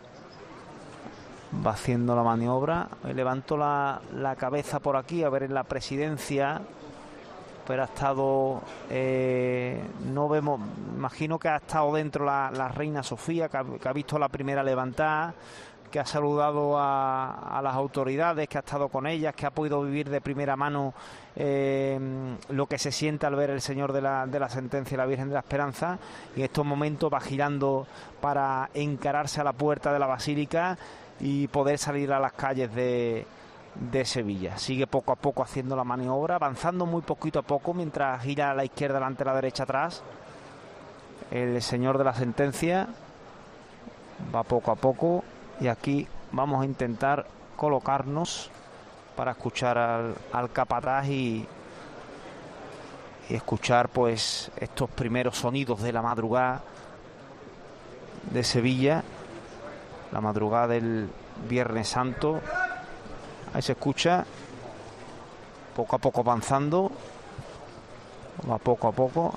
Speaker 4: Levanto la cabeza por aquí a ver en la presidencia, pero ha estado, no vemos, imagino que ha estado dentro la reina Sofía, que ha visto la primera levantada, que ha saludado a las autoridades, que ha estado con ellas, que ha podido vivir de primera mano lo que se siente al ver el Señor de la Sentencia y la Virgen de la Esperanza, y en estos momentos va girando para encararse a la puerta de la Basílica y poder salir a las calles de Sevilla. Sigue poco a poco haciendo la maniobra, avanzando muy poquito a poco mientras gira a la izquierda delante, a la derecha atrás. El Señor de la Sentencia va poco a poco y aquí vamos a intentar colocarnos para escuchar al capataz y escuchar pues estos primeros sonidos de la madrugada de Sevilla, la madrugada del Viernes Santo. Ahí se escucha poco a poco avanzando, va poco a poco,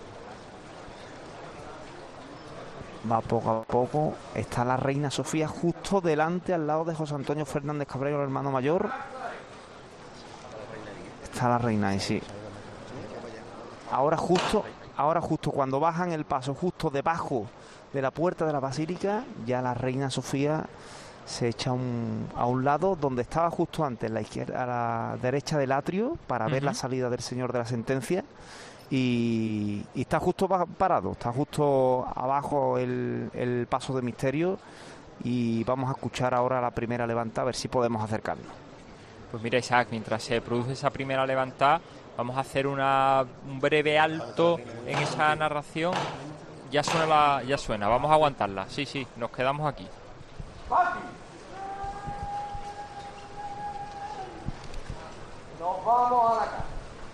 Speaker 4: está la reina Sofía justo delante, al lado de José Antonio Fernández Cabreiro, el hermano mayor. Está la reina ahí, sí. Ahora justo cuando bajan el paso, justo debajo de la puerta de la basílica, ya la reina Sofía se echa a un lado donde estaba justo antes, la izquierda, a la derecha del atrio, para ver la salida del Señor de la Sentencia, y está justo parado, está justo abajo el paso de misterio, y vamos a escuchar ahora la primera levantada, a ver si podemos acercarnos.
Speaker 2: Pues mira, Isaac, mientras se produce esa primera levantada, vamos a hacer un breve alto en esa narración. Ya suena, vamos a aguantarla. Sí, nos quedamos aquí.
Speaker 18: Nos vamos a la casa.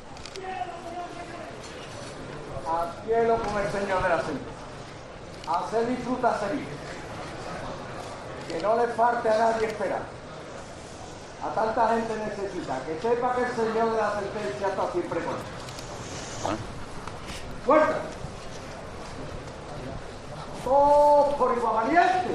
Speaker 18: Al cielo con el Señor de la Sentencia. Hacer disfruta Sevilla. Que no le falte a nadie esperar. A tanta gente necesita. Que sepa que el Señor de la Sentencia está siempre con él. ¡Fuerza! ¡Oh, por igual valiente!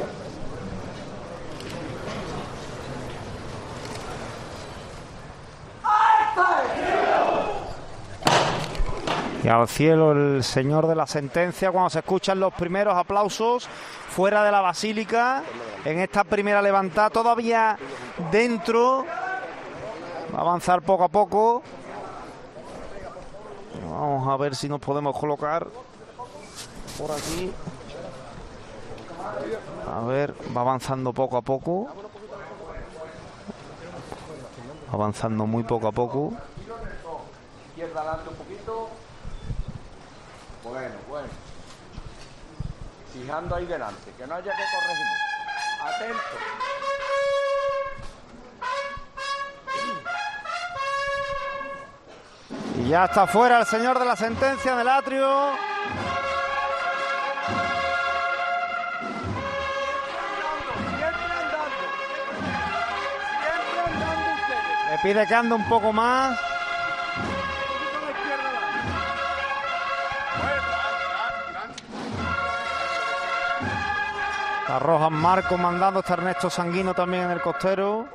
Speaker 4: Y al cielo el Señor de la Sentencia, cuando se escuchan los primeros aplausos fuera de la basílica, en esta primera levantada, todavía dentro, va a avanzar poco a poco. Vamos a ver si nos podemos colocar por aquí. A ver, va avanzando poco a poco. Avanzando muy poco a poco.
Speaker 18: Izquierda adelante un poquito. Bueno. Fijando ahí delante, que no haya que corregir. Atento.
Speaker 4: Y ya está fuera el Señor de la Sentencia del atrio. Le pide que ande un poco más. Está Rojas Marcos mandando, está Ernesto Sanguino también en el costero.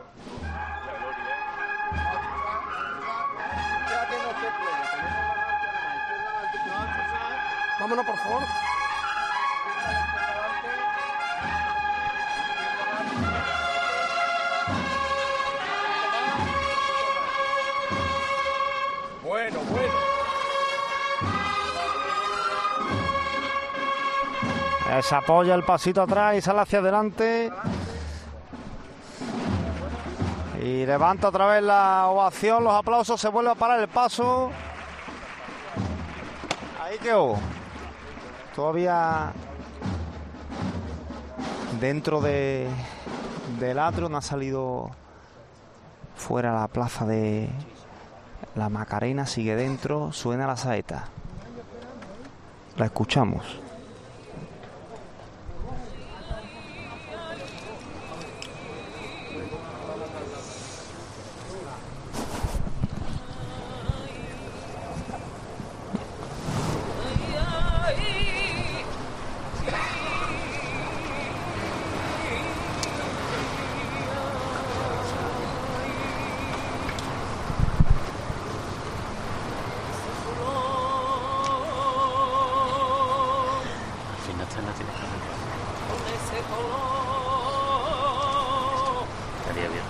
Speaker 18: Vámonos, por favor. Bueno.
Speaker 4: Se apoya el pasito atrás y sale hacia adelante. Y levanta otra vez la ovación, los aplausos, se vuelve a parar el paso. Ahí quedó. Todavía dentro del atrio, no ha salido fuera a la plaza de la Macarena, sigue dentro, suena la saeta. La escuchamos.
Speaker 2: Estaría bien.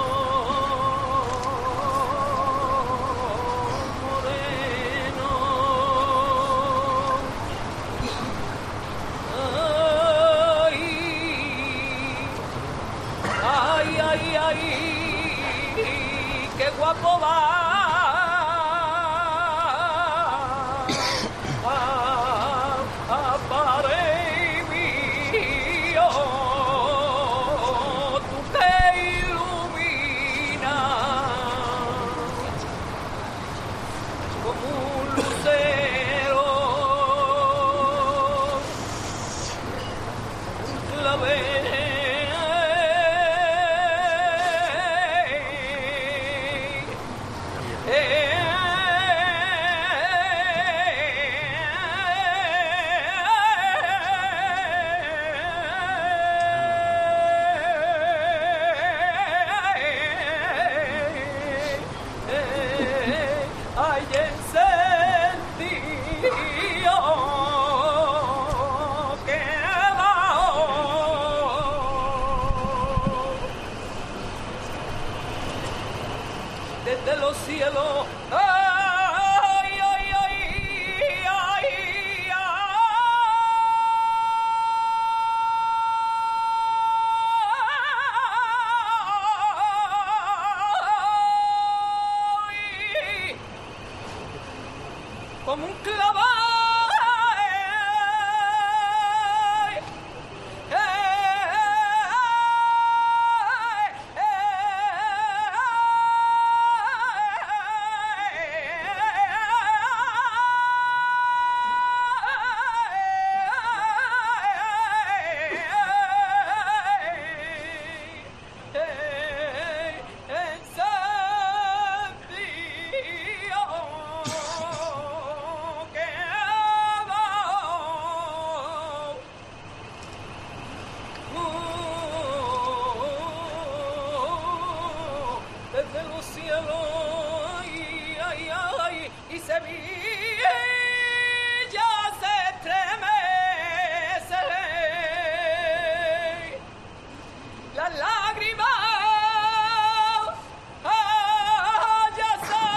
Speaker 11: Ay, ay, ay, qué guapo va. Apare mío, tú que iluminas como un lucero, un clavel. Ay, encendido que va desde los cielos. Ay, ay, ay, ay, ay, como un clavel. Desde los cielos, ay, ay, ay, y Sevilla se estremece, las lágrimas ya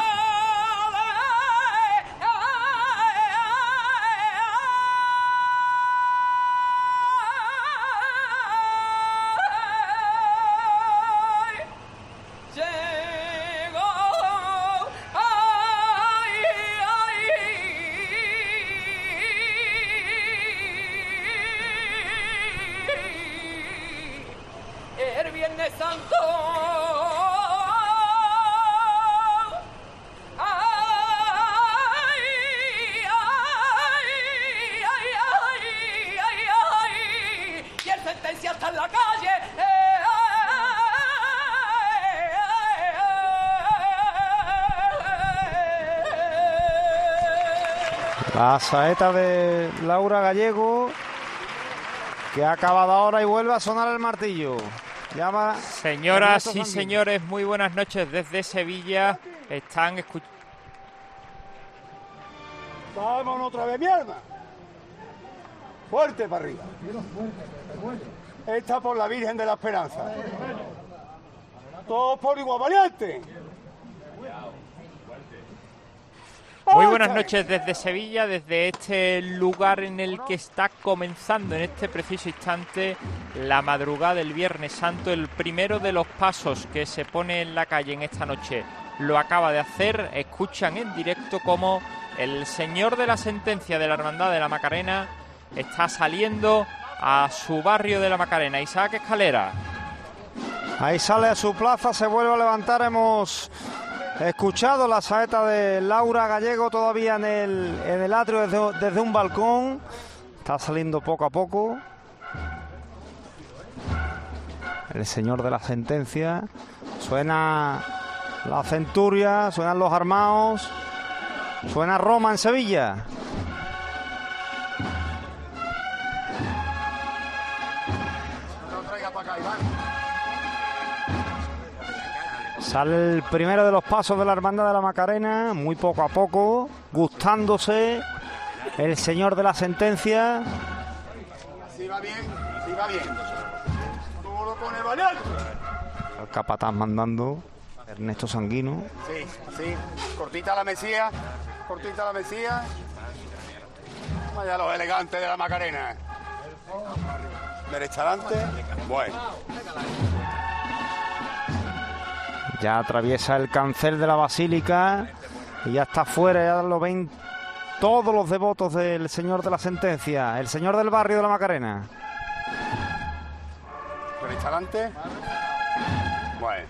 Speaker 11: salen. Llegó, ay, ay, el Viernes Santo. Ay, ay, ay, ay, ay, y el sentencia está en la calle.
Speaker 4: La saeta de Laura Gallego, que ha acabado ahora y vuelve a sonar el martillo. Llama
Speaker 2: Señoras
Speaker 4: Ernesto
Speaker 2: y
Speaker 4: Sanguín.
Speaker 2: señores, muy buenas noches desde Sevilla. Están escuchando.
Speaker 19: Vámonos otra vez, mi alma. Fuerte para arriba. Esta por la Virgen de la Esperanza. Todos por igual valiente.
Speaker 2: Muy buenas noches desde Sevilla, desde este lugar en el que está comenzando en este preciso instante la madrugada del Viernes Santo, el primero de los pasos que se pone en la calle en esta noche. Lo acaba de hacer, escuchan en directo cómo el señor de la sentencia de la Hermandad de la Macarena está saliendo a su barrio de la Macarena. Isaac Escalera.
Speaker 4: Ahí sale a su plaza, se vuelve a levantar. Hemos escuchado la saeta de Laura Gallego todavía en el atrio desde un balcón. Está saliendo poco a poco el señor de la sentencia. Suena la centuria, suenan los armados, suena Roma en Sevilla. Sale el primero de los pasos de la Hermandad de la Macarena, muy poco a poco, gustándose el señor de la sentencia.
Speaker 18: sí va bien, sí va bien. Tú lo pones valiente.
Speaker 4: El capataz mandando, Ernesto Sanguino.
Speaker 18: Sí, sí, cortita la mesía, cortita la mesía. Vaya los elegantes de la Macarena. Derecha adelante, bueno.
Speaker 4: Ya atraviesa el cancel de la Basílica y ya está fuera, ya lo ven todos los devotos del Señor de la Sentencia, el Señor del Barrio de la Macarena.
Speaker 18: Derecha adelante. Bueno.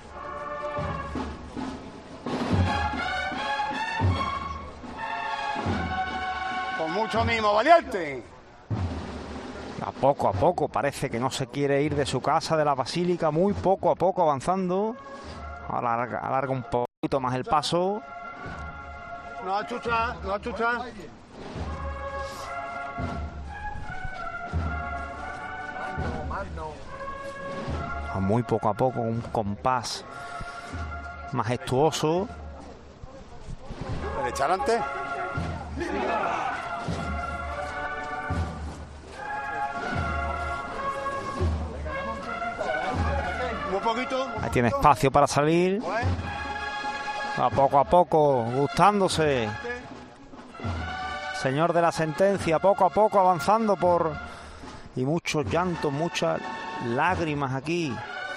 Speaker 18: Con mucho mimo, valiente.
Speaker 4: A poco, parece que no se quiere ir de su casa, de la Basílica, muy poco a poco avanzando. Alarga un poquito más el paso.
Speaker 18: No achucha, no achucha.
Speaker 4: Muy poco a poco, un compás majestuoso.
Speaker 18: Derecha adelante. Muy poquito.
Speaker 4: Ahí tiene espacio para salir. A poco, gustándose. Señor de la Sentencia, poco a poco avanzando por... Y muchos llantos, muchas lágrimas aquí.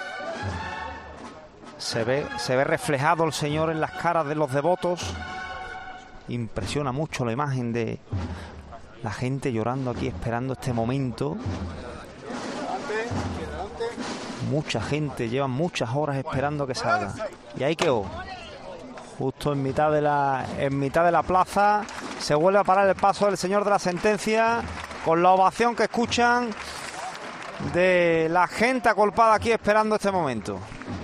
Speaker 4: Se ve reflejado el Señor en las caras de los devotos. Impresiona mucho la imagen de la gente llorando aquí, esperando este momento. Mucha gente, llevan muchas horas esperando que salga. Y ahí quedó. Justo en mitad de la plaza. Se vuelve a parar el paso del Señor de la Sentencia, con la ovación que escuchan de la gente agolpada aquí esperando este momento.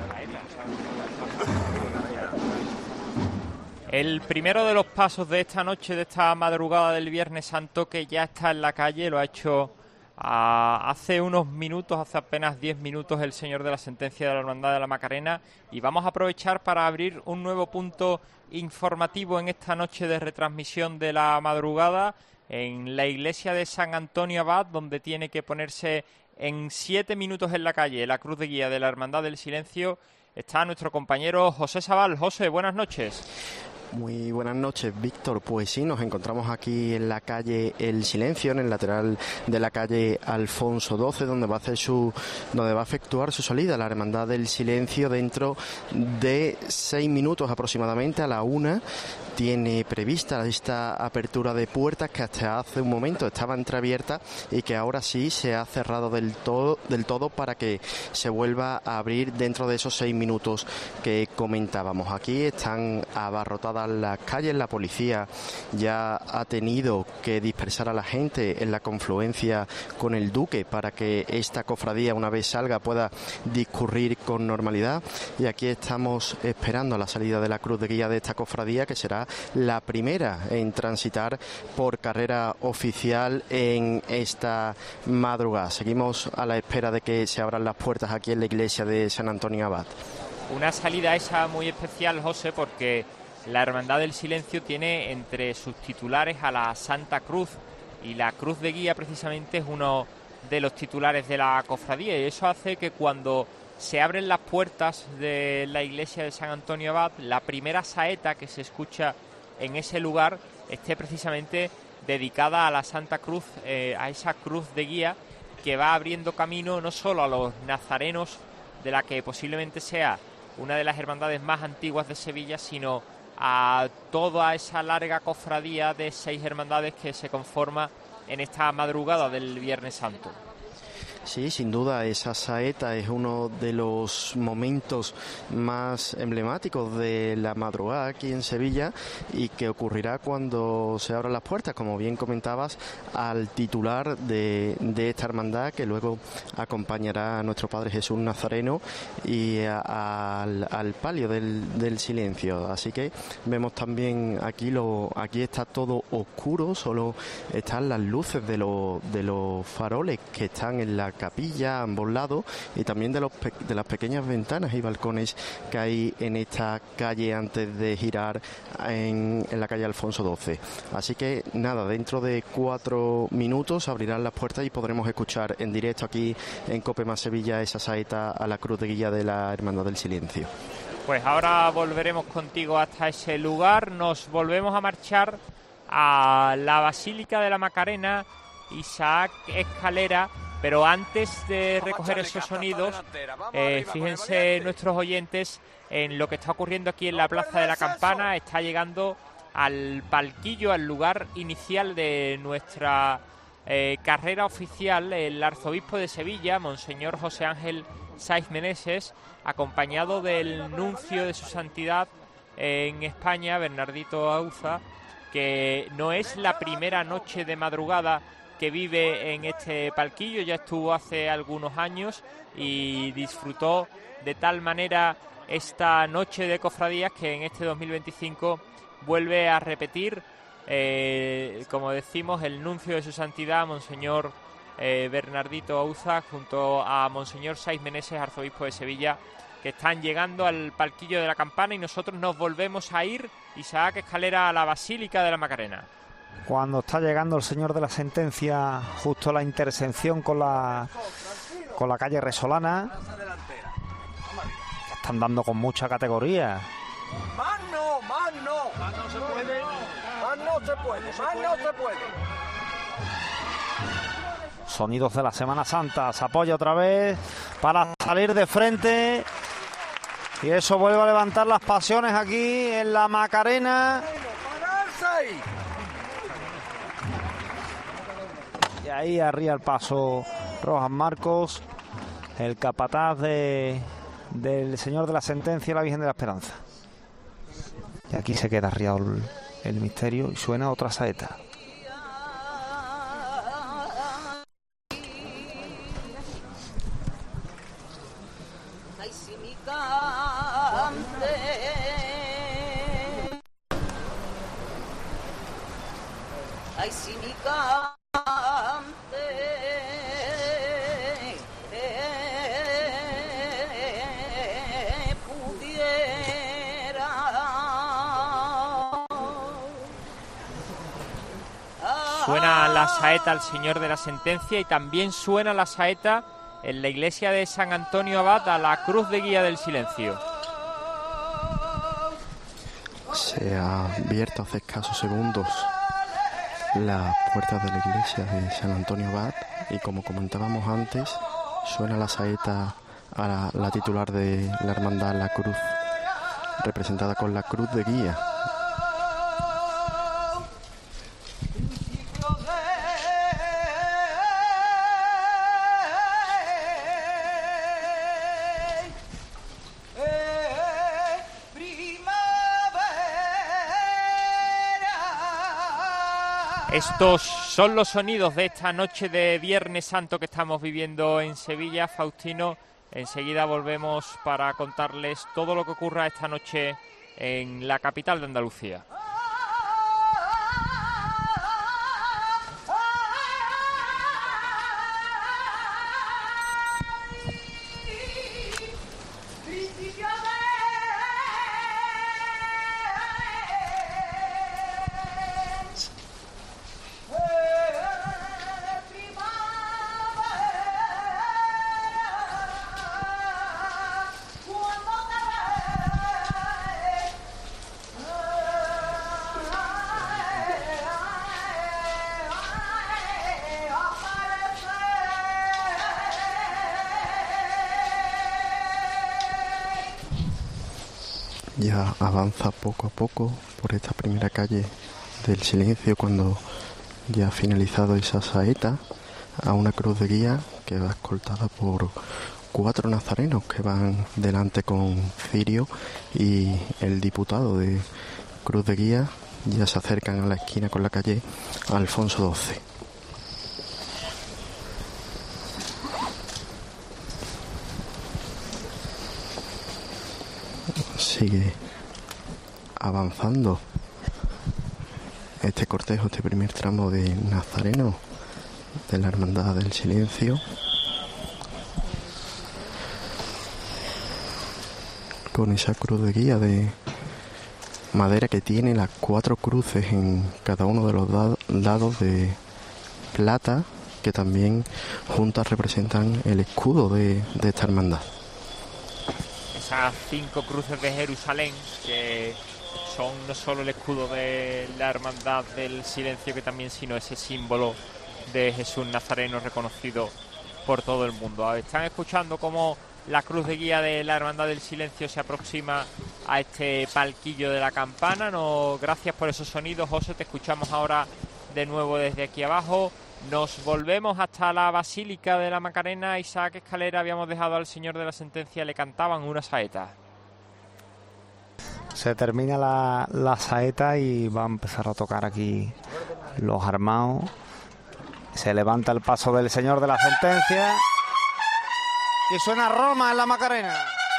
Speaker 2: El primero de los pasos de esta noche, de esta madrugada del Viernes Santo, que ya está en la calle, lo ha hecho hace unos minutos, hace apenas 10 minutos, el Señor de la Sentencia de la Hermandad de la Macarena, y vamos a aprovechar para abrir un nuevo punto informativo en esta noche de retransmisión de la madrugada en la iglesia de San Antonio Abad, donde tiene que ponerse en 7 minutos en la calle la cruz de guía de la Hermandad del Silencio. Está nuestro compañero José Sabal. José, buenas noches.
Speaker 20: Muy buenas noches, Víctor. Pues sí, nos encontramos aquí en la calle El Silencio, en el lateral de la calle Alfonso XII, donde va a efectuar su salida la Hermandad del Silencio dentro de 6 minutos aproximadamente, a la 1. Tiene prevista esta apertura de puertas que hasta hace un momento estaba entreabierta y que ahora sí se ha cerrado del todo para que se vuelva a abrir dentro de esos 6 minutos que comentábamos. Aquí están abarrotadas las calles, la policía ya ha tenido que dispersar a la gente en la confluencia con el Duque para que esta cofradía, una vez salga, pueda discurrir con normalidad, y aquí estamos esperando la salida de la cruz de guía de esta cofradía, que será la primera en transitar por carrera oficial en esta madrugada. Seguimos a la espera de que se abran las puertas aquí en la iglesia de San Antonio Abad.
Speaker 2: Una salida esa muy especial, José, porque la Hermandad del Silencio tiene entre sus titulares a la Santa Cruz, y la cruz de guía precisamente es uno de los titulares de la cofradía, y eso hace que cuando se abren las puertas de la iglesia de San Antonio Abad, la primera saeta que se escucha en ese lugar esté precisamente dedicada a la Santa Cruz, a esa cruz de guía que va abriendo camino no solo a los nazarenos de la que posiblemente sea una de las hermandades más antiguas de Sevilla, sino a toda esa larga cofradía de 6 hermandades que se conforma en esta madrugada del Viernes Santo.
Speaker 20: Sí, sin duda, esa saeta es uno de los momentos más emblemáticos de la madrugada aquí en Sevilla, y que ocurrirá cuando se abran las puertas, como bien comentabas, al titular de esta hermandad, que luego acompañará a nuestro Padre Jesús Nazareno y al palio del Silencio. Así que vemos también aquí está todo oscuro, solo están las luces de los faroles que están en la capilla a ambos lados y también de las pequeñas ventanas y balcones que hay en esta calle antes de girar en la calle Alfonso XII. Así que nada, dentro de 4 minutos abrirán las puertas y podremos escuchar en directo aquí en COPE Más Sevilla esa saeta a la cruz de guía de la Hermandad del Silencio.
Speaker 2: Pues ahora volveremos contigo hasta ese lugar. Nos volvemos a marchar a la Basílica de la Macarena, Isaac Escalera, pero antes de recoger esos sonidos, fíjense nuestros oyentes en lo que está ocurriendo aquí en la Plaza de la Campana. Está llegando al palquillo, al lugar inicial de nuestra carrera oficial, el arzobispo de Sevilla, Monseñor José Ángel Saiz Meneses, acompañado del nuncio de su santidad en España, Bernardito Auza, que no es la primera noche de madrugada que vive en este palquillo. Ya estuvo hace algunos años y disfrutó de tal manera esta noche de cofradías que en este 2025 vuelve a repetir, como decimos, el nuncio de su santidad, Monseñor Bernardito Auza, junto a Monseñor Saiz Meneses, arzobispo de Sevilla, que están llegando al palquillo de la Campana, y nosotros nos volvemos a ir, Isaac Escalera, a la Basílica de la Macarena.
Speaker 4: Cuando está llegando el señor de la sentencia justo a la intersección con la calle Resolana, están dando con mucha categoría.
Speaker 18: Más no se puede. Más no se puede.
Speaker 4: Sonidos de la Semana Santa, se apoya otra vez para salir de frente y eso vuelve a levantar las pasiones aquí en la Macarena. Y ahí arriba el paso Rojas Marcos, el capataz del señor de la sentencia y la Virgen de la Esperanza. Y aquí se queda arriado el misterio y suena otra saeta.
Speaker 2: Suena la saeta al señor de la sentencia y también suena la saeta en la iglesia de San Antonio Abad a la cruz de guía del silencio.
Speaker 20: Se ha abierto hace escasos segundos las puertas de la iglesia de San Antonio Abad y, como comentábamos antes, suena la saeta a la titular de la hermandad, la cruz, representada con la cruz de guía.
Speaker 2: Estos son los sonidos de esta noche de Viernes Santo que estamos viviendo en Sevilla. Faustino, enseguida volvemos para contarles todo lo que ocurra esta noche en la capital de Andalucía.
Speaker 20: Ya avanza poco a poco por esta primera calle del silencio, cuando ya ha finalizado esa saeta, a una cruz de guía que va escoltada por 4 nazarenos que van delante con cirio, y el diputado de cruz de guía ya se acercan a la esquina con la calle Alfonso XII. Sigue avanzando este cortejo, este primer tramo de Nazareno de la Hermandad del Silencio, con esa cruz de guía de madera que tiene las 4 cruces en cada uno de los lados de plata, que también juntas representan el escudo de esta hermandad.
Speaker 2: Esas 5 cruces de Jerusalén, que son no solo el escudo de la hermandad del silencio, que también sino ese símbolo de Jesús Nazareno reconocido por todo el mundo. Están escuchando cómo la cruz de guía de la hermandad del silencio se aproxima a este palquillo de la campana. Gracias por esos sonidos, José. Te escuchamos ahora de nuevo desde aquí abajo. Nos volvemos hasta la Basílica de la Macarena. Isaac Escalera, habíamos dejado al señor de la sentencia, le cantaban una saeta.
Speaker 4: Se termina la saeta y va a empezar a tocar aquí los armados. Se levanta el paso del señor de la sentencia y suena Roma en la Macarena.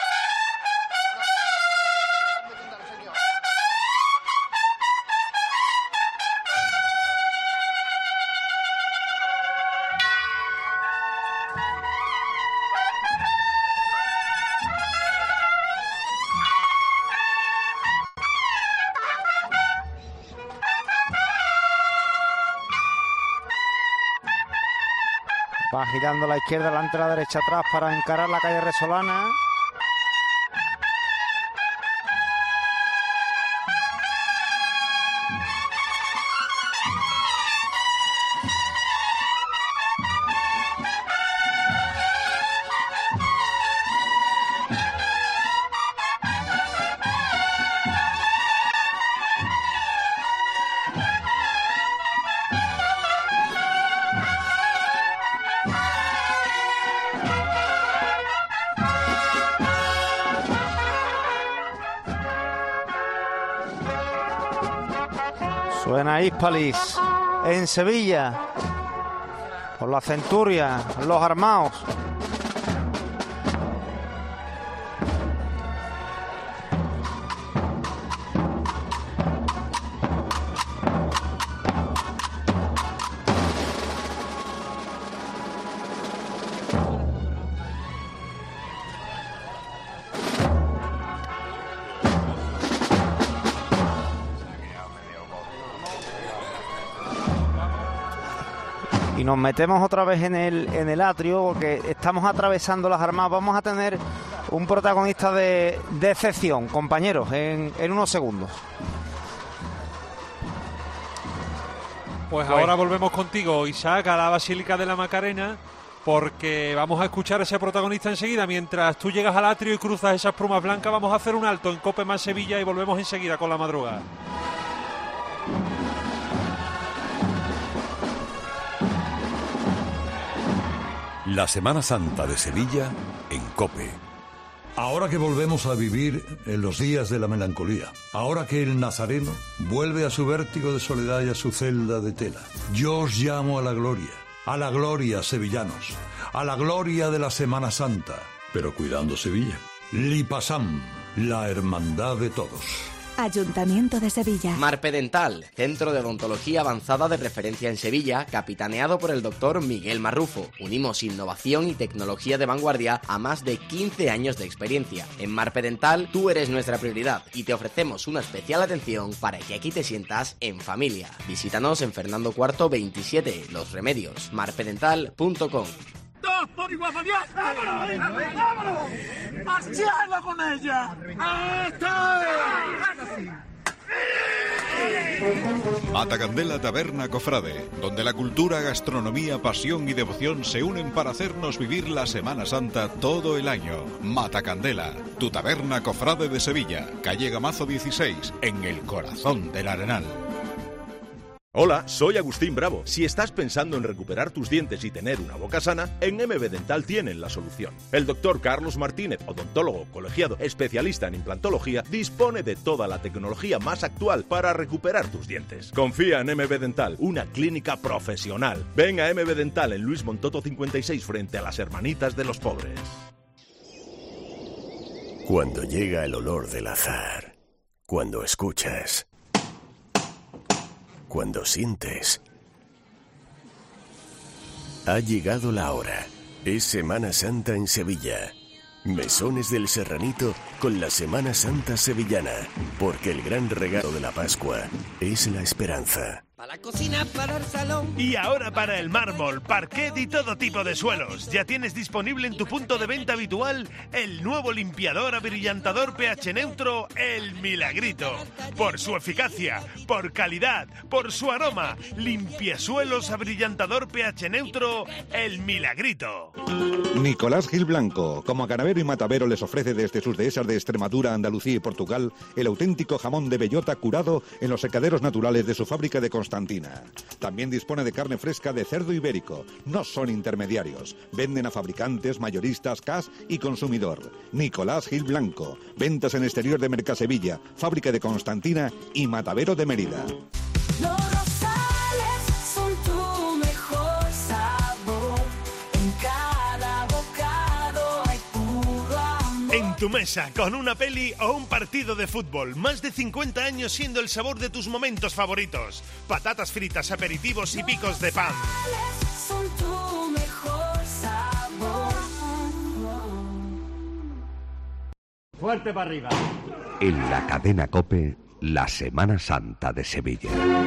Speaker 4: Va girando a la izquierda, delante a la derecha, atrás para encarar la calle Resolana. Suena Hispalis en Sevilla, por la Centuria, los armados. Y nos metemos otra vez en el atrio, porque estamos atravesando las armadas. Vamos a tener un protagonista de excepción, compañeros, en unos segundos.
Speaker 3: Pues ahora volvemos contigo, Isaac, a la Basílica de la Macarena, porque vamos a escuchar a ese protagonista enseguida. Mientras tú llegas al atrio y cruzas esas plumas blancas, vamos a hacer un alto en Cope Más Sevilla y volvemos enseguida con la madrugada.
Speaker 1: La Semana Santa de Sevilla en COPE.
Speaker 21: Ahora que volvemos a vivir en los días de la melancolía, ahora que el nazareno vuelve a su vértigo de soledad y a su celda de tela, yo os llamo a la gloria, sevillanos, a la gloria de la Semana Santa, pero cuidando Sevilla. Lipasam, la hermandad de todos.
Speaker 22: Ayuntamiento de Sevilla.
Speaker 23: Marpedental, centro de odontología avanzada de referencia en Sevilla, capitaneado por el doctor Miguel Marrufo. Unimos innovación y tecnología de vanguardia a más de 15 años de experiencia. En Marpedental, tú eres nuestra prioridad y te ofrecemos una especial atención para que aquí te sientas en familia. Visítanos en Fernando IV 27, Los Remedios, marpedental.com.
Speaker 11: ¡Dos por igual, Dios! ¡Vámonos! ¡Vámonos! ¡Marchando con ella!
Speaker 24: Matacandela Taberna Cofrade, donde la cultura, gastronomía, pasión y devoción se unen para hacernos vivir la Semana Santa todo el año. Matacandela, tu taberna cofrade de Sevilla, calle Gamazo 16, en el corazón del Arenal.
Speaker 25: Hola, soy Agustín Bravo. Si estás pensando en recuperar tus dientes y tener una boca sana, en MB Dental tienen la solución. El doctor Carlos Martínez, odontólogo colegiado especialista en implantología, dispone de toda la tecnología más actual para recuperar tus dientes. Confía en MB Dental, una clínica profesional. Ven a MB Dental en Luis Montoto 56 frente a las Hermanitas de los Pobres.
Speaker 26: Cuando llega el olor del azahar, cuando escuchas, cuando sientes. Ha llegado la hora. Es Semana Santa en Sevilla. Mesones del Serranito con la Semana Santa sevillana, porque el gran regalo de la Pascua es la esperanza.
Speaker 5: Para la cocina, para el salón.
Speaker 12: Y ahora para el mármol, parquet y todo tipo de suelos. Ya tienes disponible en tu punto de venta habitual el nuevo limpiador abrillantador pH neutro, el Milagrito. Por su eficacia, por calidad, por su aroma. Limpiasuelos abrillantador pH neutro, el Milagrito.
Speaker 6: Nicolás Gil Blanco, como ganadero y matavero, les ofrece desde sus dehesas de Extremadura, Andalucía y Portugal el auténtico jamón de bellota curado en los secaderos naturales de su fábrica de Constantina. También dispone de carne fresca de cerdo ibérico. No son intermediarios. Venden a fabricantes, mayoristas, CAS y consumidor. Nicolás Gil Blanco. Ventas en exterior de Mercasevilla, fábrica de Constantina y matavero de Mérida.
Speaker 11: Los rosales son tu mejor sabor. En cada bocado hay puro amor.
Speaker 12: En tu mesa, con una peli o un partido de fútbol. Más de 50 años siendo el sabor de tus momentos favoritos. Patatas fritas, aperitivos y picos de pan.
Speaker 11: Son tu mejor sabor.
Speaker 18: Fuerte para arriba.
Speaker 1: En la cadena COPE, la Semana Santa de Sevilla.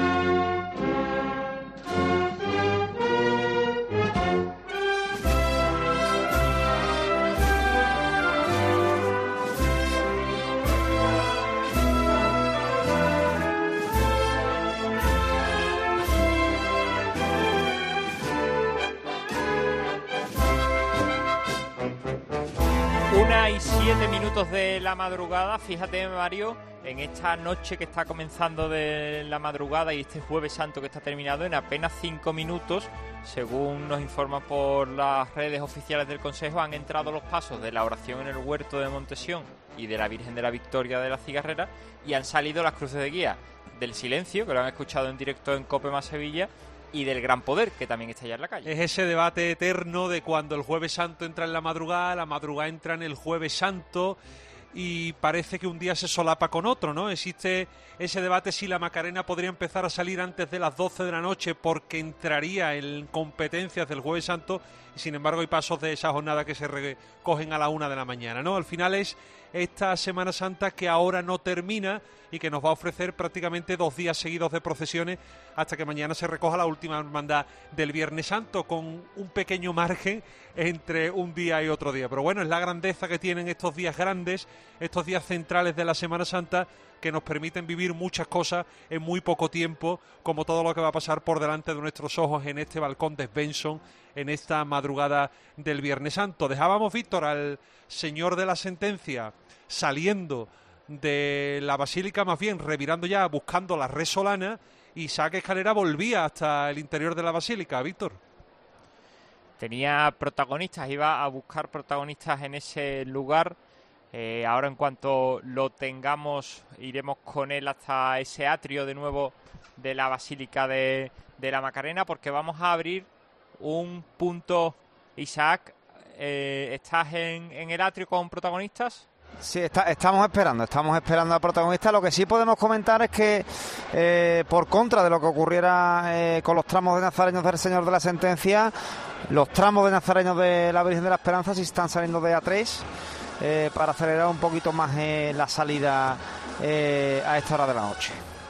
Speaker 2: Y 7 minutos de la madrugada. Fíjate, Mario, en esta noche que está comenzando de la madrugada y este Jueves Santo que está terminado, en apenas 5 minutos, según nos informan por las redes oficiales del Consejo, han entrado los pasos de la oración en el huerto de Montesión y de la Virgen de la Victoria de la Cigarrera, y han salido las cruces de guía del silencio, que lo han escuchado en directo en COPE más Sevilla, y del Gran Poder, que también está ya en la calle.
Speaker 3: Es ese debate eterno de cuando el Jueves Santo entra en la madrugada entra en el Jueves Santo, y parece que un día se solapa con otro, ¿no? Existe ese debate si la Macarena podría empezar a salir antes de las 12 de la noche porque entraría en competencias del Jueves Santo, y sin embargo hay pasos de esa jornada que se recogen a la 1 de la mañana, ¿no? Al final es esta Semana Santa que ahora no termina y que nos va a ofrecer prácticamente 2 días seguidos de procesiones hasta que mañana se recoja la última hermandad del Viernes Santo, con un pequeño margen entre un día y otro día. Pero bueno, es la grandeza que tienen estos días grandes, estos días centrales de la Semana Santa, que nos permiten vivir muchas cosas en muy poco tiempo, como todo lo que va a pasar por delante de nuestros ojos en este balcón de Svensson en esta madrugada del Viernes Santo. Dejábamos, Víctor, al señor de la sentencia saliendo de la basílica, más bien revirando ya, buscando la resolana, y Isaac Escalera volvía hasta el interior de la basílica, Víctor.
Speaker 2: Tenía protagonistas, iba a buscar protagonistas en ese lugar. Ahora, en cuanto lo tengamos, iremos con él hasta ese atrio de nuevo de la basílica de la Macarena, porque vamos a abrir un punto. Isaac, ¿estás en el atrio con protagonistas?
Speaker 4: Sí, estamos esperando al protagonista. Lo que sí podemos comentar es que por contra de lo que ocurriera con los tramos de nazareños del Señor de la Sentencia, los tramos de nazareños de la Virgen de la Esperanza sí están saliendo de A3 para acelerar un poquito más la salida a esta hora de la noche.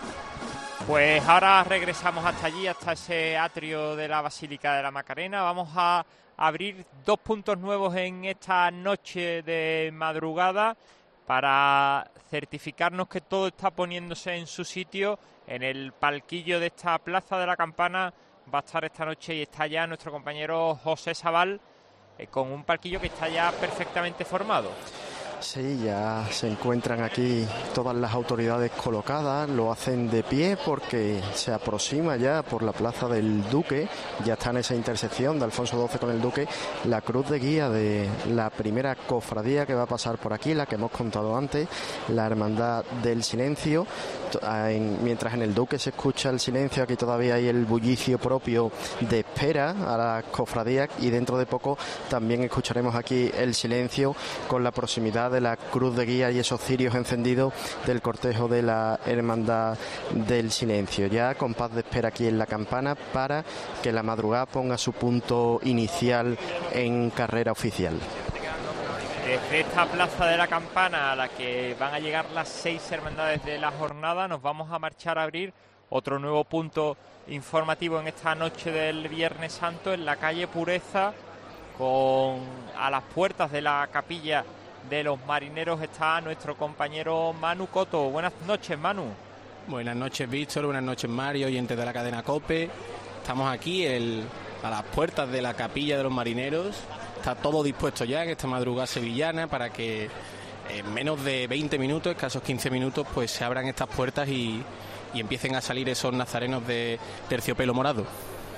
Speaker 2: Pues ahora regresamos hasta allí, hasta ese atrio de la Basílica de la Macarena. Vamos a abrir 2 puntos nuevos en esta noche de madrugada para certificarnos que todo está poniéndose en su sitio. En el palquillo de esta Plaza de la Campana va a estar esta noche, y está ya nuestro compañero José Sabal con un palquillo que está ya perfectamente formado.
Speaker 20: Sí, ya se encuentran aquí todas las autoridades colocadas, lo hacen de pie porque se aproxima ya por la Plaza del Duque, ya está en esa intersección de Alfonso XII con el Duque, la cruz de guía de la primera cofradía que va a pasar por aquí, la que hemos contado antes, la Hermandad del Silencio. Mientras en el Duque se escucha el silencio, aquí todavía hay el bullicio propio de espera a la cofradía, y dentro de poco también escucharemos aquí el silencio con la proximidad de la cruz de guía y esos cirios encendidos del cortejo de la Hermandad del Silencio. Ya compás de espera aquí en la campana para que la madrugada ponga su punto inicial en carrera oficial.
Speaker 2: Desde esta plaza de la Campana, a la que van a llegar las 6 hermandades de la jornada, nos vamos a marchar a abrir otro nuevo punto informativo en esta noche del Viernes Santo, en la calle Pureza, a las puertas de la capilla de los marineros está nuestro compañero Manu Coto. Buenas noches, Manu.
Speaker 7: Buenas noches, Víctor. Buenas noches, Mario, oyentes de la cadena COPE. Estamos aquí a las puertas de la capilla de los marineros. Está todo dispuesto ya en esta madrugada sevillana para que en menos de 20 minutos, escasos 15 minutos, pues se abran estas puertas y empiecen a salir esos nazarenos de terciopelo morado.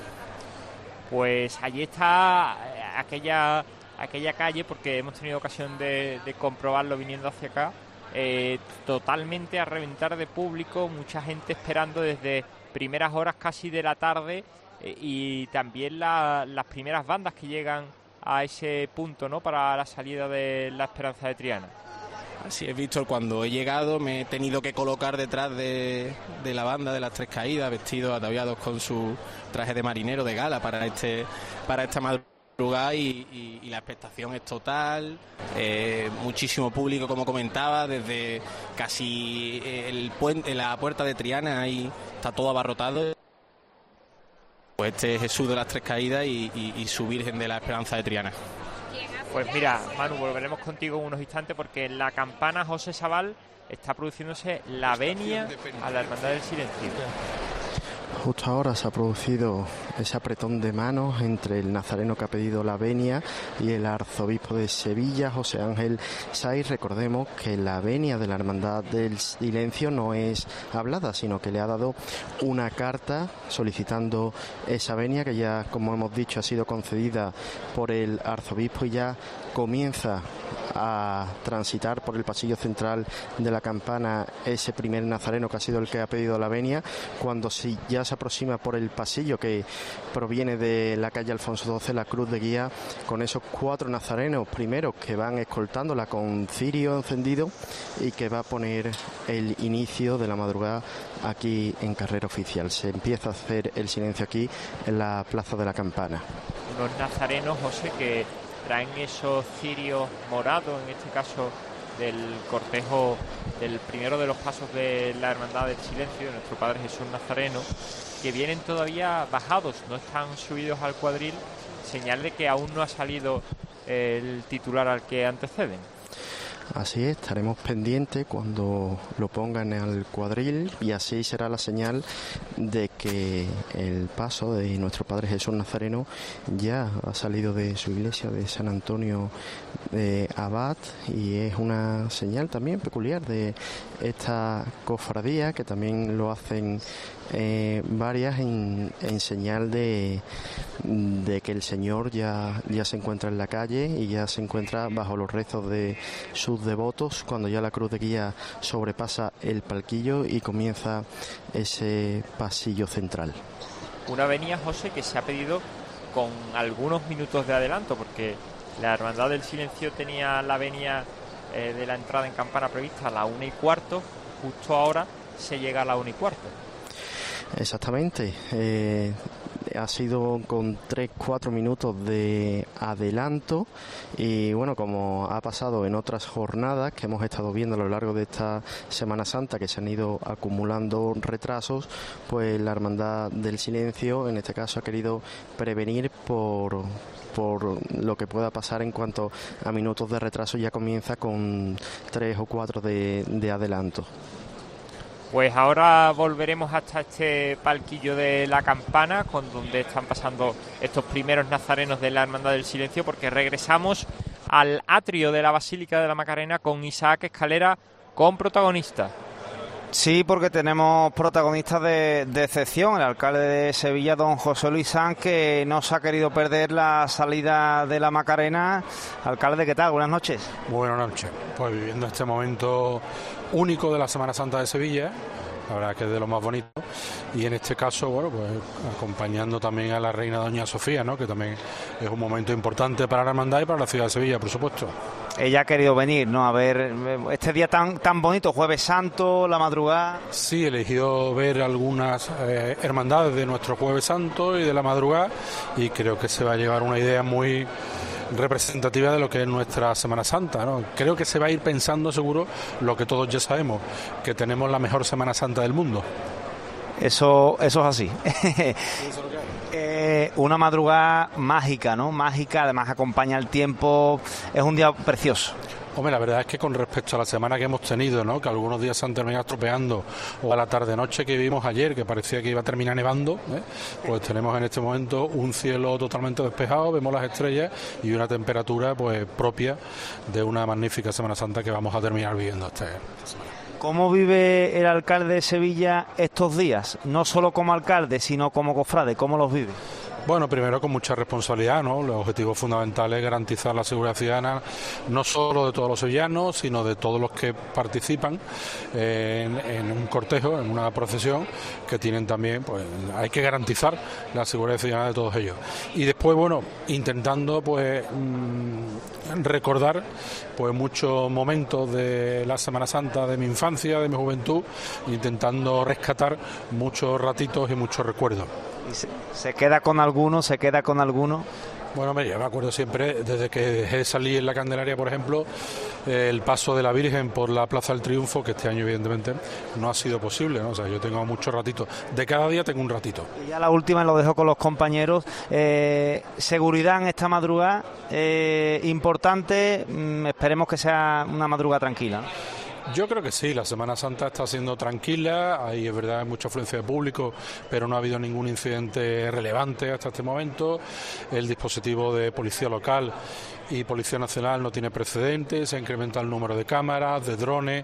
Speaker 2: Pues allí está aquella calle, porque hemos tenido ocasión de comprobarlo viniendo hacia acá, totalmente a reventar de público, mucha gente esperando desde primeras horas casi de la tarde, y también las primeras bandas que llegan a ese punto, ¿no?, para la salida de la Esperanza de Triana.
Speaker 7: Así es, Víctor. Cuando he llegado me he tenido que colocar detrás de la banda de las Tres Caídas, vestidos, ataviados con su traje de marinero de gala para esta madrugada, y la expectación es total. Muchísimo público, como comentaba, desde casi el puente, la puerta de Triana, ahí está todo abarrotado. Pues este es Jesús de las Tres Caídas y su Virgen de la Esperanza de Triana.
Speaker 2: Pues mira, Manu, volveremos contigo en unos instantes, porque en la Campana José Sabal está produciéndose la venia a la Hermandad del Silencio.
Speaker 20: Justo ahora se ha producido ese apretón de manos entre el nazareno que ha pedido la venia y el arzobispo de Sevilla, José Ángel Saiz. Recordemos que la venia de la Hermandad del Silencio no es hablada, sino que le ha dado una carta solicitando esa venia, que ya, como hemos dicho, ha sido concedida por el arzobispo, y ya comienza a transitar por el pasillo central de la Campana ese primer nazareno que ha sido el que ha pedido la venia. Cuando ya se aproxima por el pasillo que proviene de la calle Alfonso XII, la cruz de guía, con esos 4 nazarenos primeros que van escoltándola con cirio encendido, y que va a poner el inicio de la madrugada aquí en carrera oficial. Se empieza a hacer el silencio aquí en la plaza de la Campana.
Speaker 2: Unos nazarenos, José, que traen esos cirios morados, en este caso del cortejo del primero de los pasos de la Hermandad del Silencio, de nuestro Padre Jesús Nazareno, que vienen todavía bajados, no están subidos al cuadril, señal de que aún no ha salido el titular al que anteceden.
Speaker 20: Así es, estaremos pendientes cuando lo pongan al cuadril, y así será la señal de que el paso de nuestro Padre Jesús Nazareno ya ha salido de su iglesia de San Antonio de Abad, y es una señal también peculiar de esta cofradía, que también lo hacen varias en señal de que el Señor ya se encuentra en la calle y ya se encuentra bajo los rezos de sus devotos, cuando ya la cruz de guía sobrepasa el palquillo y comienza ese pasillo central.
Speaker 2: Una venia, José, que se ha pedido con algunos minutos de adelanto, porque la Hermandad del Silencio tenía la venia de la entrada en Campana prevista a las 1:15, justo ahora se llega a las 1:15.
Speaker 20: Exactamente, ha sido con 3-4 minutos de adelanto, y bueno, como ha pasado en otras jornadas que hemos estado viendo a lo largo de esta Semana Santa, que se han ido acumulando retrasos, pues la Hermandad del Silencio en este caso ha querido prevenir por lo que pueda pasar en cuanto a minutos de retraso. Ya comienza con 3 o 4 de adelanto.
Speaker 2: Pues ahora volveremos hasta este palquillo de la Campana, con donde están pasando estos primeros nazarenos de la Hermandad del Silencio, porque regresamos al atrio de la Basílica de la Macarena con Isaac Escalera, con protagonista.
Speaker 4: Sí, porque tenemos protagonistas de excepción, el alcalde de Sevilla, don José Luis Sanz, que no se ha querido perder la salida de la Macarena. Alcalde, ¿qué tal? Buenas noches.
Speaker 8: Buenas noches. Pues viviendo este momento único de la Semana Santa de Sevilla, la verdad que es de lo más bonito, y en este caso, bueno, pues acompañando también a la reina doña Sofía, ¿no?, que también es un momento importante para la hermandad y para la ciudad de Sevilla, por supuesto.
Speaker 4: Ella ha querido venir, ¿no?, a ver este día tan bonito, Jueves Santo, la madrugada.
Speaker 8: Sí, he elegido ver algunas hermandades de nuestro Jueves Santo y de la madrugada, y creo que se va a llevar una idea muy representativa de lo que es nuestra Semana Santa, ¿no? Creo que se va a ir pensando seguro lo que todos ya sabemos, que tenemos la mejor Semana Santa del mundo.
Speaker 4: Eso es así. Una madrugada mágica, ¿no? Mágica, además acompaña el tiempo, es un día precioso.
Speaker 8: Hombre, la verdad es que con respecto a la semana que hemos tenido, ¿no?, que algunos días se han terminado estropeando, o a la tarde-noche que vimos ayer, que parecía que iba a terminar nevando, pues tenemos en este momento un cielo totalmente despejado, vemos las estrellas y una temperatura pues propia de una magnífica Semana Santa que vamos a terminar viviendo esta semana.
Speaker 4: ¿Cómo vive el alcalde de Sevilla estos días? No solo como alcalde, sino como cofrade, ¿cómo los vive?
Speaker 8: Bueno, primero con mucha responsabilidad, ¿no? El objetivo fundamental es garantizar la seguridad ciudadana, no solo de todos los sevillanos, sino de todos los que participan en un cortejo, en una procesión, que tienen también, pues hay que garantizar la seguridad ciudadana de todos ellos. Y después, bueno, intentando pues recordar pues muchos momentos de la Semana Santa de mi infancia, de mi juventud, intentando rescatar muchos ratitos y muchos recuerdos.
Speaker 4: ¿Y se queda con alguno?
Speaker 8: Bueno, yo me acuerdo siempre, desde que dejé de salir en la Candelaria, por ejemplo, el paso de la Virgen por la Plaza del Triunfo, que este año evidentemente no ha sido posible, ¿no? O sea, yo tengo muchos ratitos. De cada día tengo un ratito.
Speaker 4: Y ya la última, lo dejo con los compañeros. Seguridad en esta madrugada, importante. Esperemos que sea una madrugada tranquila, ¿no?
Speaker 8: Yo creo que sí, la Semana Santa está siendo tranquila, hay, es verdad, mucha afluencia de público, pero no ha habido ningún incidente relevante hasta este momento. El dispositivo de policía local y Policía Nacional no tiene precedentes, se ha incrementado el número de cámaras, de drones,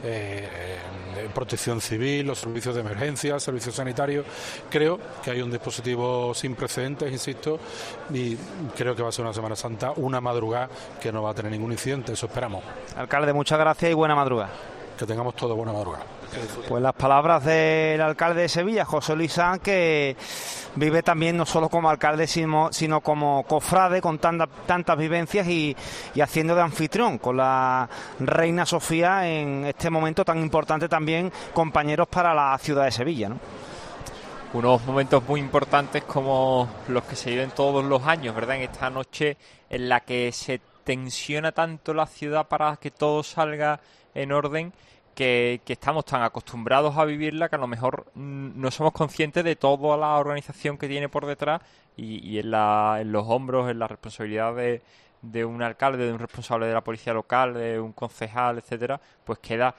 Speaker 8: protección civil, los servicios de emergencia, servicios sanitarios. Creo que hay un dispositivo sin precedentes, insisto, y creo que va a ser una Semana Santa, una madrugada que no va a tener ningún incidente, eso esperamos.
Speaker 4: Alcalde, muchas gracias y buena madrugada.
Speaker 8: Que tengamos todo buena madrugada.
Speaker 4: Pues las palabras del alcalde de Sevilla, José Luis Sanz, que vive también no solo como alcalde, sino como cofrade, con tantas vivencias y haciendo de anfitrión con la reina Sofía en este momento tan importante también, compañeros, para la ciudad de Sevilla, ¿no?
Speaker 2: Unos momentos muy importantes como los que se viven todos los años, ¿verdad? En esta noche en la que se tensiona tanto la ciudad para que todo salga en orden, que estamos tan acostumbrados a vivirla que a lo mejor no somos conscientes de toda la organización que tiene por detrás y en los hombros, en la responsabilidad de un alcalde, de un responsable de la policía local, de un concejal, etcétera, pues queda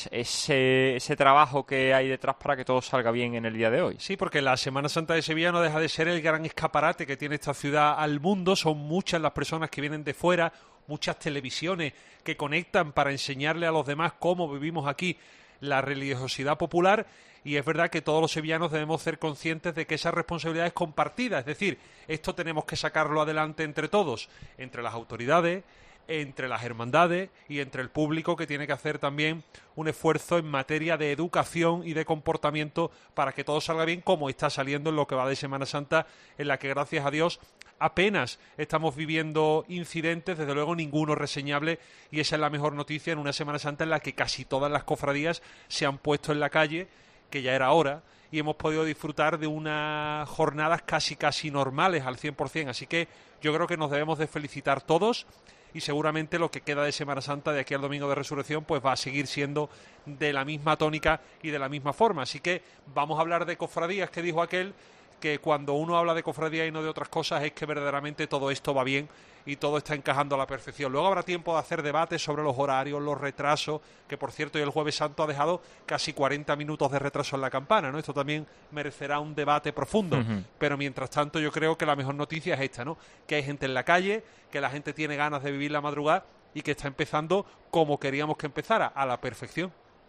Speaker 2: ese trabajo que hay detrás para que todo salga bien en el día de hoy.
Speaker 3: Sí, porque la Semana Santa de Sevilla no deja de ser el gran escaparate que tiene esta ciudad al mundo. Son muchas las personas que vienen de fuera, muchas televisiones que conectan para enseñarle a los demás cómo vivimos aquí la religiosidad popular, y es verdad que todos los sevillanos debemos ser conscientes de que esa responsabilidad es compartida, es decir, esto tenemos que sacarlo adelante entre todos, entre las autoridades, entre las hermandades y entre el público, que tiene que hacer también un esfuerzo en materia de educación y de comportamiento para que todo salga bien, como está saliendo en lo que va de Semana Santa, en la que gracias a Dios apenas estamos viviendo incidentes, desde luego ninguno reseñable, y esa es la mejor noticia en una Semana Santa en la que casi todas las cofradías se han puesto en la calle, que ya era hora, y hemos podido disfrutar de unas jornadas casi normales al 100%, así que yo creo que nos debemos de felicitar todos, y seguramente lo que queda de Semana Santa de aquí al Domingo de Resurrección pues va a seguir siendo de la misma tónica y de la misma forma. Así que vamos a hablar de cofradías, que dijo aquel, que cuando uno habla de cofradía y no de otras cosas es que verdaderamente todo esto va bien y todo está encajando a la perfección. Luego habrá tiempo de hacer debates sobre los horarios, los retrasos, que por cierto hoy el Jueves Santo ha dejado casi 40 minutos de retraso en la campana, ¿no? Esto también merecerá un debate profundo, pero mientras tanto yo creo que la mejor noticia es esta, ¿no? Que hay gente en la calle, que la gente tiene ganas de vivir la madrugada y que está empezando como queríamos que empezara, a la perfección.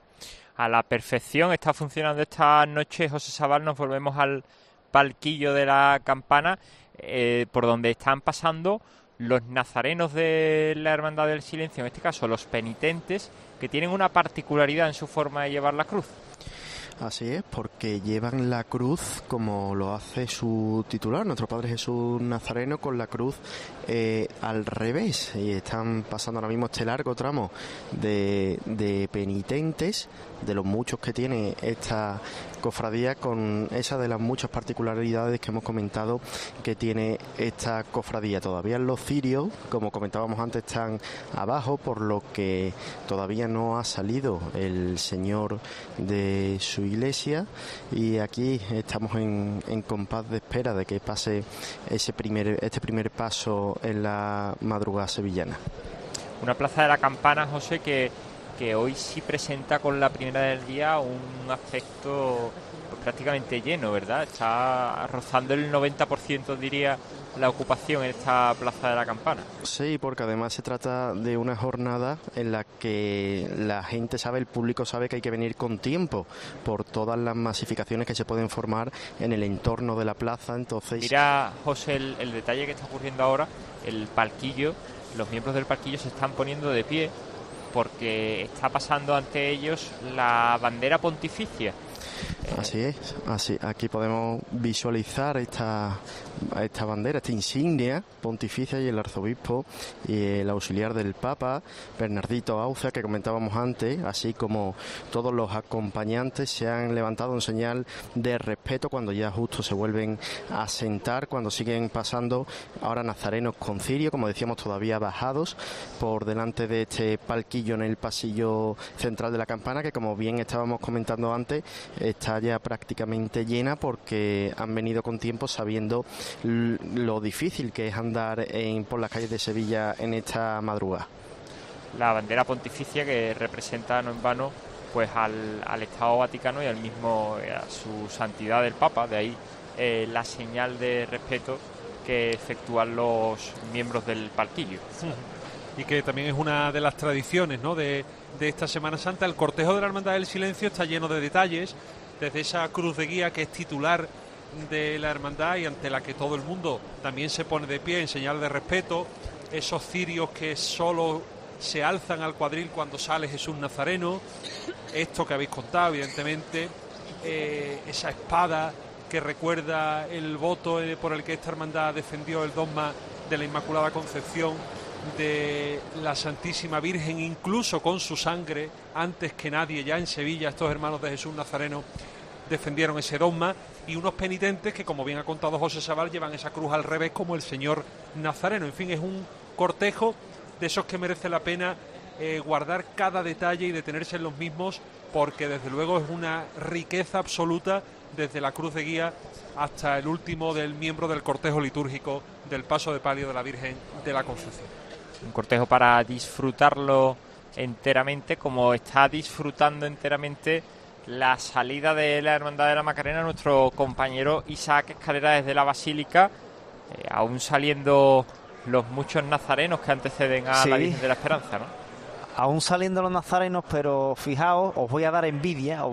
Speaker 2: A la perfección está funcionando esta noche, José Sabal. Nos volvemos al palquillo de la campana, por donde están pasando los nazarenos de la Hermandad del Silencio, en este caso los penitentes, que tienen una particularidad en su forma de llevar la cruz.
Speaker 20: Así es, porque llevan la cruz como lo hace su titular, nuestro Padre Jesús Nazareno, con la cruz al revés, y están pasando ahora mismo este largo tramo de penitentes, de los muchos que tiene esta cofradía, con esa de las muchas particularidades que hemos comentado que tiene esta cofradía. Todavía los cirios, como comentábamos antes, están abajo, por lo que todavía no ha salido el señor de su iglesia, y aquí estamos en compás de espera de que pase este primer paso en la madrugada sevillana.
Speaker 2: Una plaza de la Campana, José, que hoy sí presenta con la primera del día un aspecto pues, prácticamente lleno, ¿verdad? Está rozando el 90%, diría, la ocupación en esta plaza de la Campana.
Speaker 20: Sí, porque además se trata de una jornada en la que la gente sabe, el público sabe que hay que venir con tiempo por todas las masificaciones que se pueden formar en el entorno de la plaza. Entonces,
Speaker 2: mira, José, el detalle que está ocurriendo ahora, el palquillo, los miembros del palquillo se están poniendo de pie porque está pasando ante ellos la bandera pontificia.
Speaker 20: Así es, así aquí podemos visualizar esta bandera, esta insignia pontificia, y el arzobispo y el auxiliar del Papa, Bernardito Auza, que comentábamos antes, así como todos los acompañantes, se han levantado en señal de respeto cuando ya justo se vuelven a sentar, cuando siguen pasando ahora nazarenos con cirio, como decíamos, todavía bajados por delante de este palquillo en el pasillo central de la Campana, que como bien estábamos comentando antes, está ya prácticamente llena porque han venido con tiempo, sabiendo lo difícil que es andar por las calles de Sevilla en esta madrugada.
Speaker 2: La bandera pontificia que representa no en vano pues al Estado Vaticano y al mismo a su santidad el Papa, de ahí la señal de respeto que efectúan los miembros del palquillo.
Speaker 3: Y que también es una de las tradiciones, ¿no?, de esta Semana Santa. El cortejo de la Hermandad del Silencio está lleno de detalles, desde esa cruz de guía que es titular de la hermandad y ante la que todo el mundo también se pone de pie en señal de respeto, esos cirios que solo se alzan al cuadril cuando sale Jesús Nazareno, esto que habéis contado, evidentemente, esa espada que recuerda el voto por el que esta hermandad defendió el dogma de la Inmaculada Concepción de la Santísima Virgen, incluso con su sangre, antes que nadie. Ya en Sevilla estos hermanos de Jesús Nazareno defendieron ese dogma, y unos penitentes que, como bien ha contado José Sabal, llevan esa cruz al revés como el señor Nazareno. En fin, es un cortejo de esos que merece la pena guardar cada detalle y detenerse en los mismos, porque desde luego es una riqueza absoluta, desde la cruz de guía hasta el último del miembro del cortejo litúrgico del paso de palio de la Virgen de la Concepción.
Speaker 2: Un cortejo para disfrutarlo enteramente, como está disfrutando enteramente la salida de la Hermandad de la Macarena nuestro compañero Isaac Escalera desde la Basílica, aún saliendo los muchos nazarenos que anteceden a la Virgen de la Esperanza, ¿no?
Speaker 4: Aún saliendo los nazarenos, pero fijaos, os voy a dar envidia,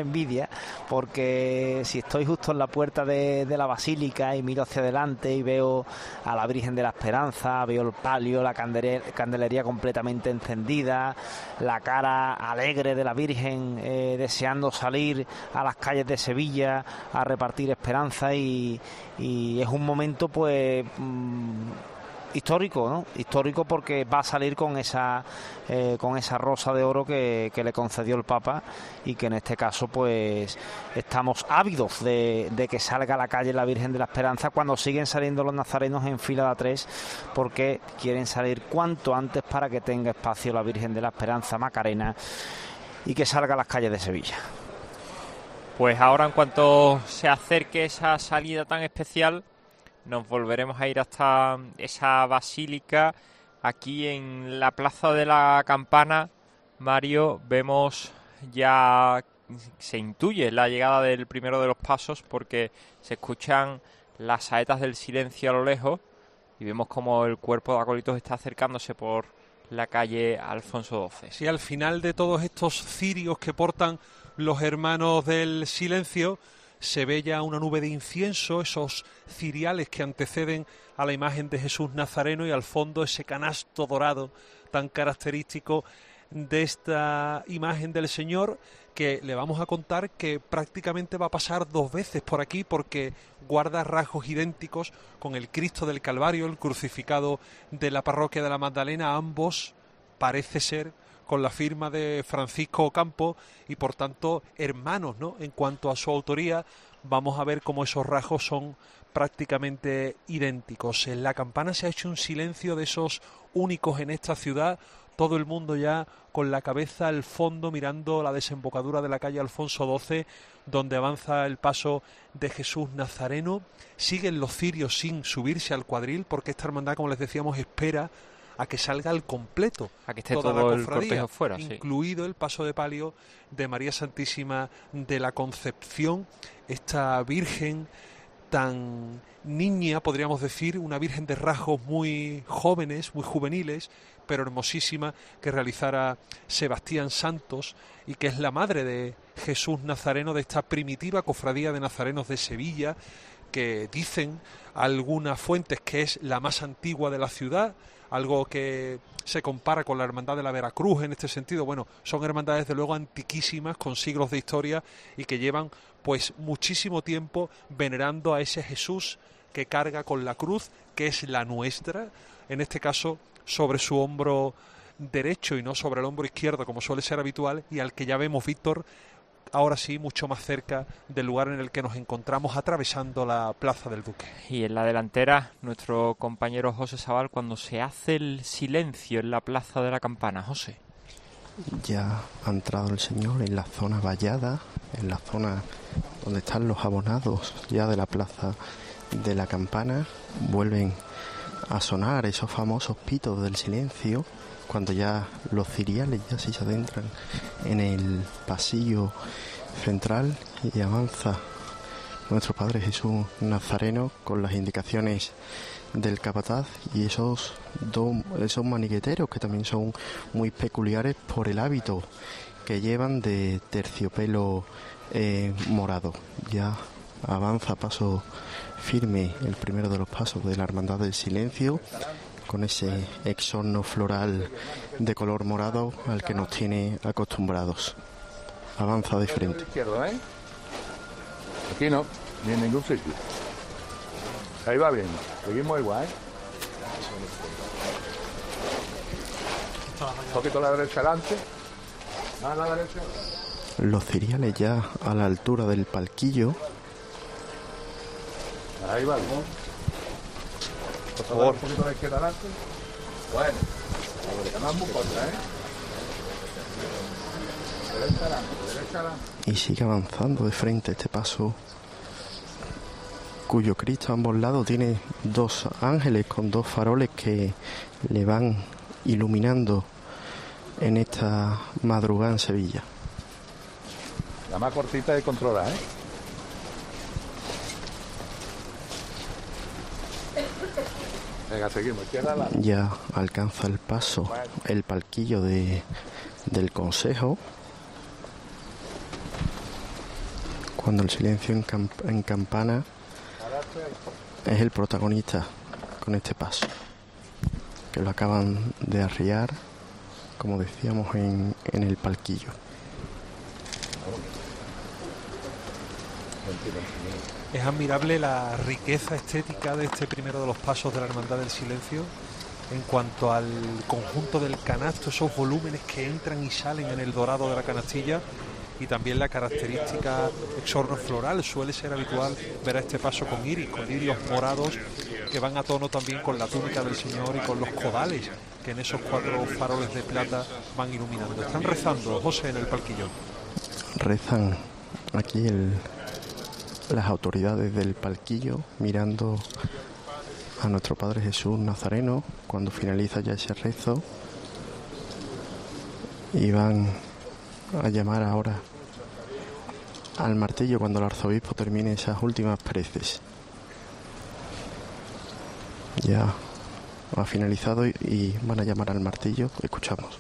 Speaker 4: porque si estoy justo en la puerta de la Basílica y miro hacia adelante y veo a la Virgen de la Esperanza, veo el palio, la candelería completamente encendida, la cara alegre de la Virgen deseando salir a las calles de Sevilla a repartir esperanza, y es un momento pues histórico, ¿no? Histórico porque va a salir con esa rosa de oro que le concedió el Papa, y que en este caso pues estamos ávidos de que salga a la calle la Virgen de la Esperanza, cuando siguen saliendo los nazarenos en fila de 3, porque quieren salir cuanto antes para que tenga espacio la Virgen de la Esperanza Macarena y que salga a las calles de Sevilla.
Speaker 2: Pues ahora, en cuanto se acerque esa salida tan especial, nos volveremos a ir hasta esa basílica. Aquí en la Plaza de la Campana, Mario, vemos ya, se intuye la llegada del primero de los pasos, porque se escuchan las saetas del silencio a lo lejos y vemos como el cuerpo de acólitos está acercándose por la calle Alfonso XII.
Speaker 3: Sí, al final de todos estos cirios que portan los hermanos del silencio, se ve ya una nube de incienso, esos ciriales que anteceden a la imagen de Jesús Nazareno, y al fondo ese canasto dorado tan característico de esta imagen del Señor, que le vamos a contar que prácticamente va a pasar 2 veces por aquí, porque guarda rasgos idénticos con el Cristo del Calvario, el crucificado de la parroquia de la Magdalena. Ambos parece ser con la firma de Francisco Ocampo y por tanto hermanos, ¿no? En cuanto a su autoría, vamos a ver cómo esos rasgos son prácticamente idénticos. En la campana se ha hecho un silencio de esos únicos en esta ciudad, todo el mundo ya con la cabeza al fondo mirando la desembocadura de la calle Alfonso XII, donde avanza el paso de Jesús Nazareno. Siguen los cirios sin subirse al cuadril, porque esta hermandad, como les decíamos, espera a que salga al completo,
Speaker 2: a que esté
Speaker 3: toda
Speaker 2: todo
Speaker 3: la
Speaker 2: el cortejo fuera,
Speaker 3: incluido el paso de palio de María Santísima de la Concepción, esta Virgen tan niña, podríamos decir, una virgen de rasgos muy jóvenes, muy juveniles, pero hermosísima, que realizara Sebastián Santos y que es la madre de Jesús Nazareno, de esta primitiva cofradía de nazarenos de Sevilla, que dicen algunas fuentes que es la más antigua de la ciudad, algo que se compara con la Hermandad de la Veracruz en este sentido. Bueno, son hermandades de luego antiquísimas, con siglos de historia y que llevan pues muchísimo tiempo venerando a ese Jesús que carga con la cruz, que es la nuestra, en este caso sobre su hombro derecho y no sobre el hombro izquierdo, como suele ser habitual, y al que ya vemos, Víctor, ahora sí, mucho más cerca del lugar en el que nos encontramos, atravesando la Plaza del Duque.
Speaker 2: Y en la delantera, nuestro compañero José Sabal, cuando se hace el silencio en la Plaza de la Campana. José.
Speaker 20: Ya ha entrado el Señor en la zona vallada, en la zona donde están los abonados ya de la Plaza de la Campana. Vuelven a sonar esos famosos pitos del silencio cuando ya los ciriales ya se adentran en el pasillo central y avanza nuestro Padre Jesús Nazareno con las indicaciones del capataz y esos maniqueteros que también son muy peculiares por el hábito que llevan de terciopelo morado. Ya avanza a paso firme el primero de los pasos de la Hermandad del Silencio, con ese exorno floral de color morado al que nos tiene acostumbrados. Avanza de frente.
Speaker 18: Izquierdo, ¿eh? Aquí no, ni en ningún sitio. Ahí va bien, seguimos igual, ¿eh? Un poquito a la derecha adelante. A la derecha.
Speaker 20: Los ciriales ya a la altura del palquillo.
Speaker 18: Ahí va bien. Por favor. Un poquito a la izquierda adelante. Bueno, además muy contra, ¿eh? Derecha adelante.
Speaker 20: Y sigue avanzando de frente este paso, cuyo Cristo a ambos lados tiene dos ángeles con dos faroles que le van iluminando en esta madrugada en Sevilla.
Speaker 18: La más cortita de controlar, ¿eh? Venga, seguimos. Izquierda.
Speaker 20: Ya alcanza el paso el palquillo del Consejo, cuando el silencio en campana es el protagonista con este paso, que lo acaban de arriar, como decíamos, en el palquillo.
Speaker 3: Es admirable la riqueza estética de este primero de los pasos de la Hermandad del Silencio en cuanto al conjunto del canasto, esos volúmenes que entran y salen en el dorado de la canastilla, y también la característica exorno floral. Suele ser habitual ver a este paso con lirios morados que van a tono también con la túnica del Señor y con los codales que en esos 4 faroles de plata van iluminando. Están rezando, José, en el palquillo.
Speaker 20: Rezan aquí las autoridades del palquillo, mirando a nuestro Padre Jesús Nazareno cuando finaliza ya ese rezo, y van a llamar ahora al martillo cuando el arzobispo termine esas últimas preces. Ya ha finalizado y van a llamar al martillo. Escuchamos.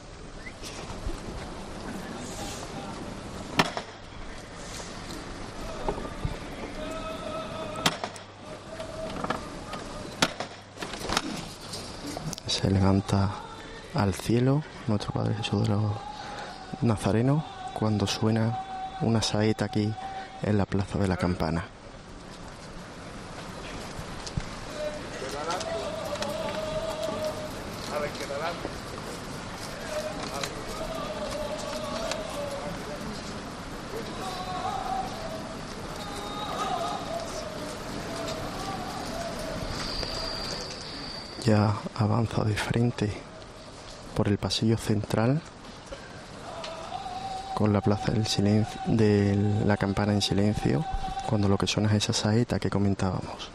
Speaker 20: Se levanta al cielo nuestro Padre Jesús de los Nazarenos cuando suena una saeta aquí en la Plaza de la Campana. ya avanza de frente por el pasillo central con la plaza del silencio, de la campana en silencio, cuando lo que suena es esa saeta que comentábamos.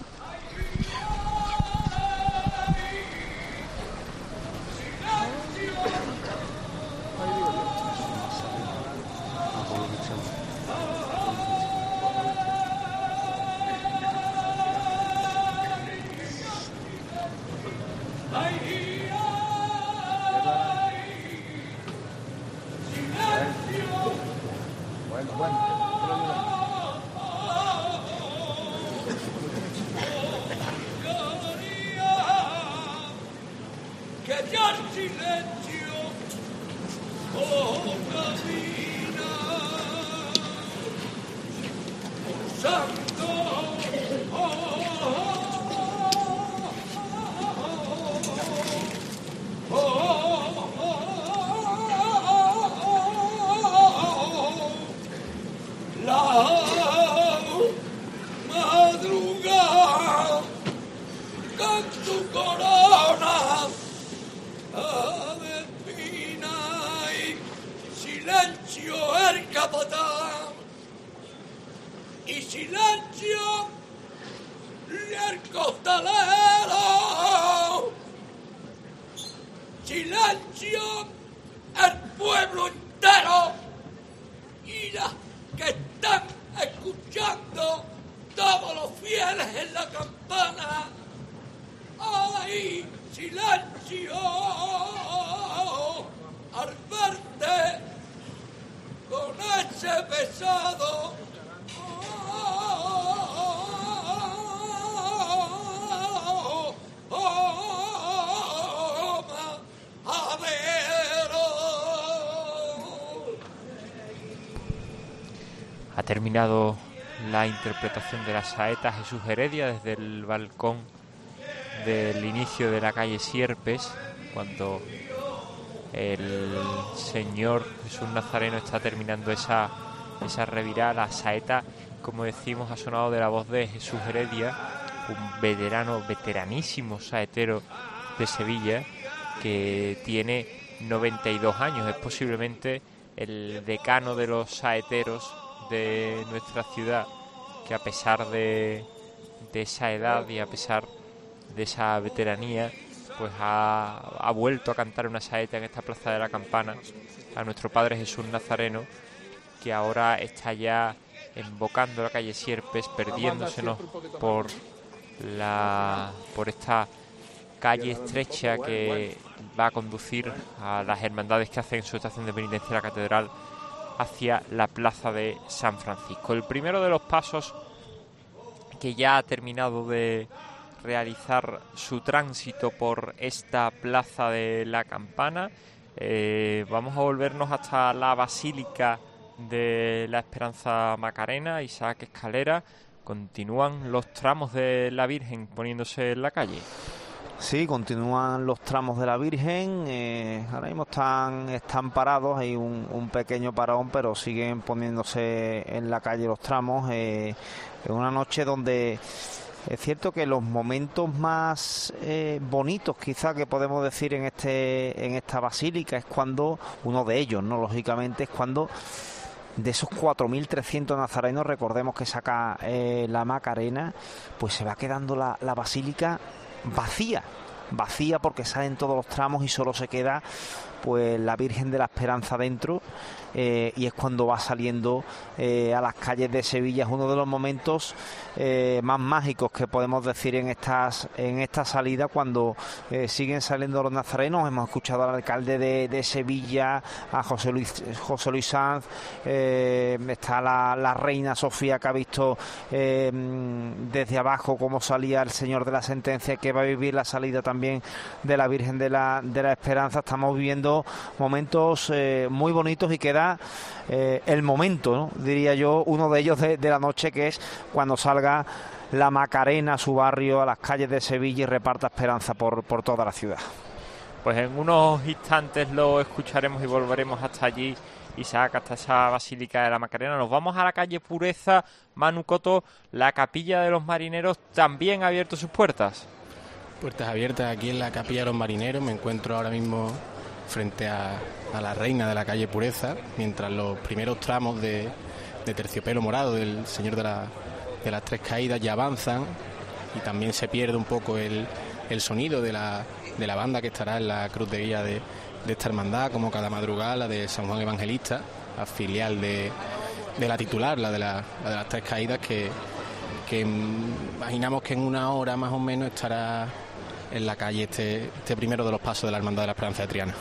Speaker 2: Ha terminado la interpretación de la saeta Jesús Heredia desde el balcón del inicio de la calle Sierpes, cuando el Señor Jesús Nazareno está terminando esa revirada. La saeta, como decimos, ha sonado de la voz de Jesús Heredia, un veteranísimo saetero de Sevilla, que tiene 92 años. Es posiblemente el decano de los saeteros de nuestra ciudad, que a pesar de esa edad y a pesar de esa veteranía, pues ha vuelto a cantar una saeta en esta Plaza de la Campana a nuestro Padre Jesús Nazareno, que ahora está ya embocando la calle Sierpes, perdiéndosenos por esta calle estrecha que va a conducir a las hermandades que hacen su estación de penitencia en la catedral hacia la plaza de San Francisco. El primero de los pasos que ya ha terminado de realizar su tránsito por esta Plaza de la Campana. Vamos a volvernos hasta la Basílica de la Esperanza Macarena, Isaac Escalera. Continúan los tramos de la Virgen poniéndose en la calle.
Speaker 4: Sí, continúan los tramos de la Virgen. Ahora mismo están parados, hay un pequeño parón, pero siguen poniéndose en la calle los tramos. En una noche donde es cierto que los momentos más bonitos, quizá, que podemos decir en esta basílica, es cuando, uno de ellos, no lógicamente, es cuando de esos 4.300 nazarenos, recordemos que saca la Macarena, pues se va quedando la basílica vacía porque salen todos los tramos y solo se queda pues la Virgen de la Esperanza dentro, y es cuando va saliendo a las calles de Sevilla. Es uno de los momentos más mágicos que podemos decir en esta salida, cuando siguen saliendo los nazarenos. Hemos escuchado al alcalde de Sevilla, a José Luis Sanz, está la reina Sofía, que ha visto desde abajo cómo salía el Señor de la Sentencia, que va a vivir la salida también de la Virgen de la Esperanza. Estamos viviendo momentos muy bonitos, y queda el momento, ¿no?, diría yo, uno de ellos de la noche, que es cuando salga la Macarena a su barrio, a las calles de Sevilla, y reparta esperanza por toda la ciudad.
Speaker 2: Pues en unos instantes lo escucharemos y volveremos hasta allí, Isaac, hasta esa Basílica de la Macarena. Nos vamos a la calle Pureza, Manu Coto. La Capilla de los Marineros también ha abierto sus puertas.
Speaker 7: Puertas abiertas aquí en la Capilla de los Marineros. Me encuentro ahora mismo frente a la reina de la calle Pureza, mientras los primeros tramos de terciopelo morado del Señor de las Tres Caídas ya avanzan, y también se pierde un poco el sonido de la banda que estará en la cruz de guía de esta hermandad, como cada madrugada, la de San Juan Evangelista, la filial de la titular, la de las Tres Caídas, que imaginamos que en una hora más o menos estará en la calle este primero de los pasos de la Hermandad de la Esperanza de Triana.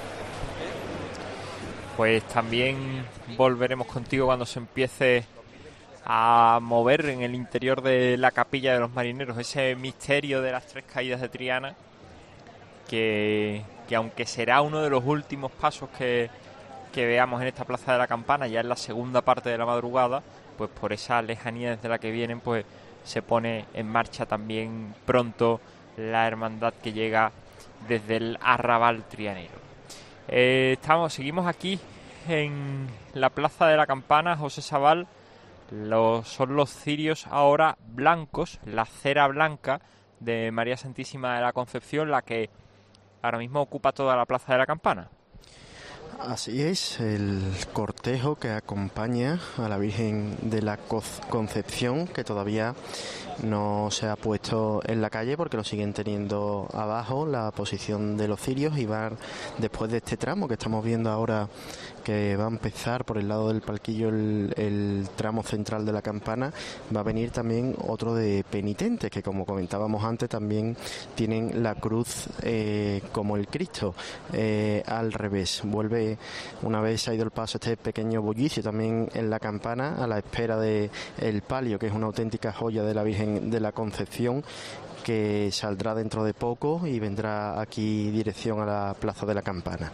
Speaker 2: Pues también volveremos contigo cuando se empiece a mover en el interior de la Capilla de los Marineros ese misterio de las Tres Caídas de Triana, que aunque será uno de los últimos pasos que veamos en esta Plaza de la Campana, ya en la segunda parte de la madrugada, pues por esa lejanía desde la que vienen, pues se pone en marcha también pronto la hermandad que llega desde el arrabal trianero. Seguimos aquí en la Plaza de la Campana, José Sabal. Son los cirios ahora blancos, la cera blanca de María Santísima de la Concepción, la que ahora mismo ocupa toda la Plaza de la Campana.
Speaker 20: Así es, el cortejo que acompaña a la Virgen de la Concepción, que todavía no se ha puesto en la calle porque lo siguen teniendo abajo la posición de los cirios, y van después de este tramo que estamos viendo ahora, que va a empezar por el lado del palquillo el tramo central de la campana, va a venir también otro de penitentes, que como comentábamos antes también tienen la cruz como el Cristo al revés. Vuelve, una vez ha ido el paso, este pequeño bullicio también en la campana, a la espera de el palio, que es una auténtica joya de la Virgen de la Concepción, que saldrá dentro de poco y vendrá aquí dirección a la Plaza de la Campana.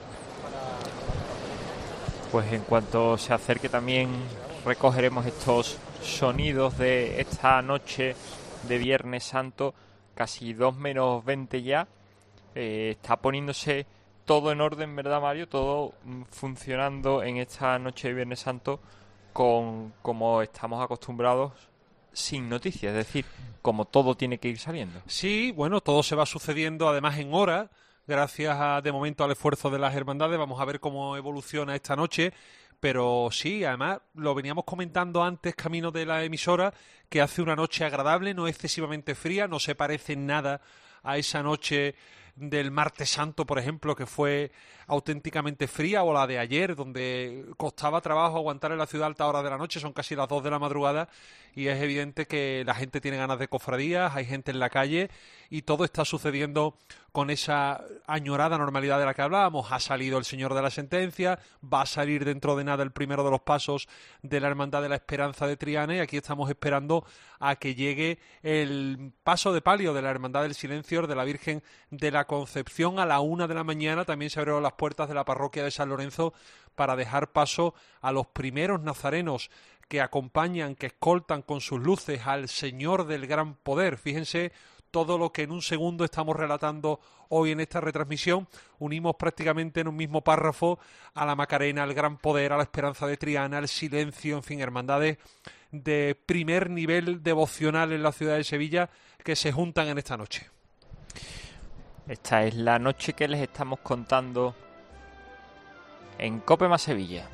Speaker 2: Pues en cuanto se acerque también recogeremos estos sonidos de esta noche de Viernes Santo, casi 2:20 ya. Está poniéndose todo en orden, ¿verdad, Mario? Todo funcionando en esta noche de Viernes Santo como estamos acostumbrados, sin noticias, es decir, como todo tiene que ir saliendo.
Speaker 3: Sí, bueno, todo se va sucediendo además en hora, gracias de momento al esfuerzo de las hermandades. Vamos a ver cómo evoluciona esta noche, pero sí, además lo veníamos comentando antes, camino de la emisora, que hace una noche agradable, no excesivamente fría, no se parece en nada a esa noche del Martes Santo, por ejemplo, que fue auténticamente fría, o la de ayer, donde costaba trabajo aguantar en la ciudad a alta hora de la noche. Son casi las 2 de la madrugada y es evidente que la gente tiene ganas de cofradías, hay gente en la calle y todo está sucediendo con esa añorada normalidad de la que hablábamos. Ha salido el Señor de la Sentencia, va a salir dentro de nada el primero de los pasos de la Hermandad de la Esperanza de Triana, y aquí estamos esperando a que llegue el paso de palio de la Hermandad del Silencio de la Virgen de la Concepción. A la 1 de la mañana también se abrieron las puertas de la parroquia de San Lorenzo para dejar paso a los primeros nazarenos que acompañan, que escoltan con sus luces al Señor del Gran Poder. Fíjense todo lo que en un segundo estamos relatando hoy en esta retransmisión. Unimos prácticamente en un mismo párrafo a la Macarena, al Gran Poder, a la Esperanza de Triana, al Silencio, en fin, hermandades de primer nivel devocional en la ciudad de Sevilla que se juntan en esta noche.
Speaker 2: Esta es la noche que les estamos contando en Cope más Sevilla.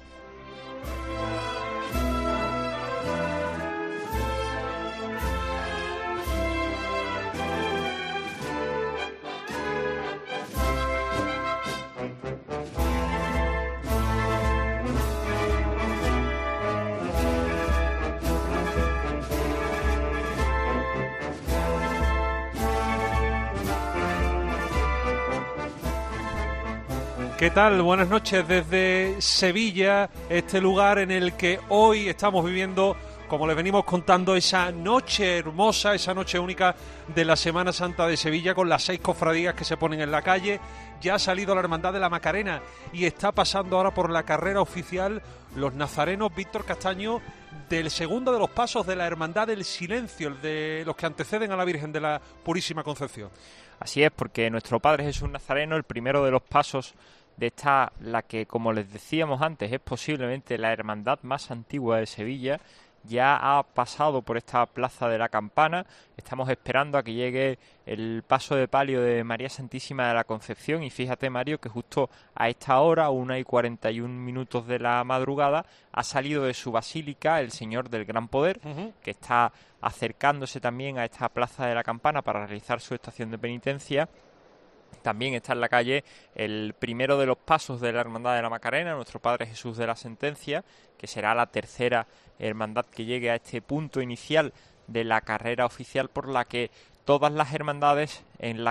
Speaker 3: ¿Qué tal? Buenas noches desde Sevilla, este lugar en el que hoy estamos viviendo, como les venimos contando, esa noche hermosa, esa noche única de la Semana Santa de Sevilla, con las 6 cofradías que se ponen en la calle. Ya ha salido la Hermandad de la Macarena y está pasando ahora por la carrera oficial los nazarenos Víctor Castaño del segundo de los pasos de la Hermandad del Silencio, el de los que anteceden a la Virgen de la Purísima Concepción.
Speaker 2: Así es, porque nuestro Padre Jesús Nazareno, el primero de los pasos de esta, la que, como les decíamos antes, es posiblemente la hermandad más antigua de Sevilla, ya ha pasado por esta plaza de la Campana. Estamos esperando a que llegue el paso de palio de María Santísima de la Concepción, y fíjate, Mario, que justo a esta hora, 1:41 de la madrugada, ha salido de su basílica el Señor del Gran Poder, que está acercándose también a esta plaza de la Campana para realizar su estación de penitencia. También está en la calle el primero de los pasos de la Hermandad de la Macarena, Nuestro Padre Jesús de la Sentencia, que será la tercera hermandad que llegue a este punto inicial de la carrera oficial en la que todas las hermandades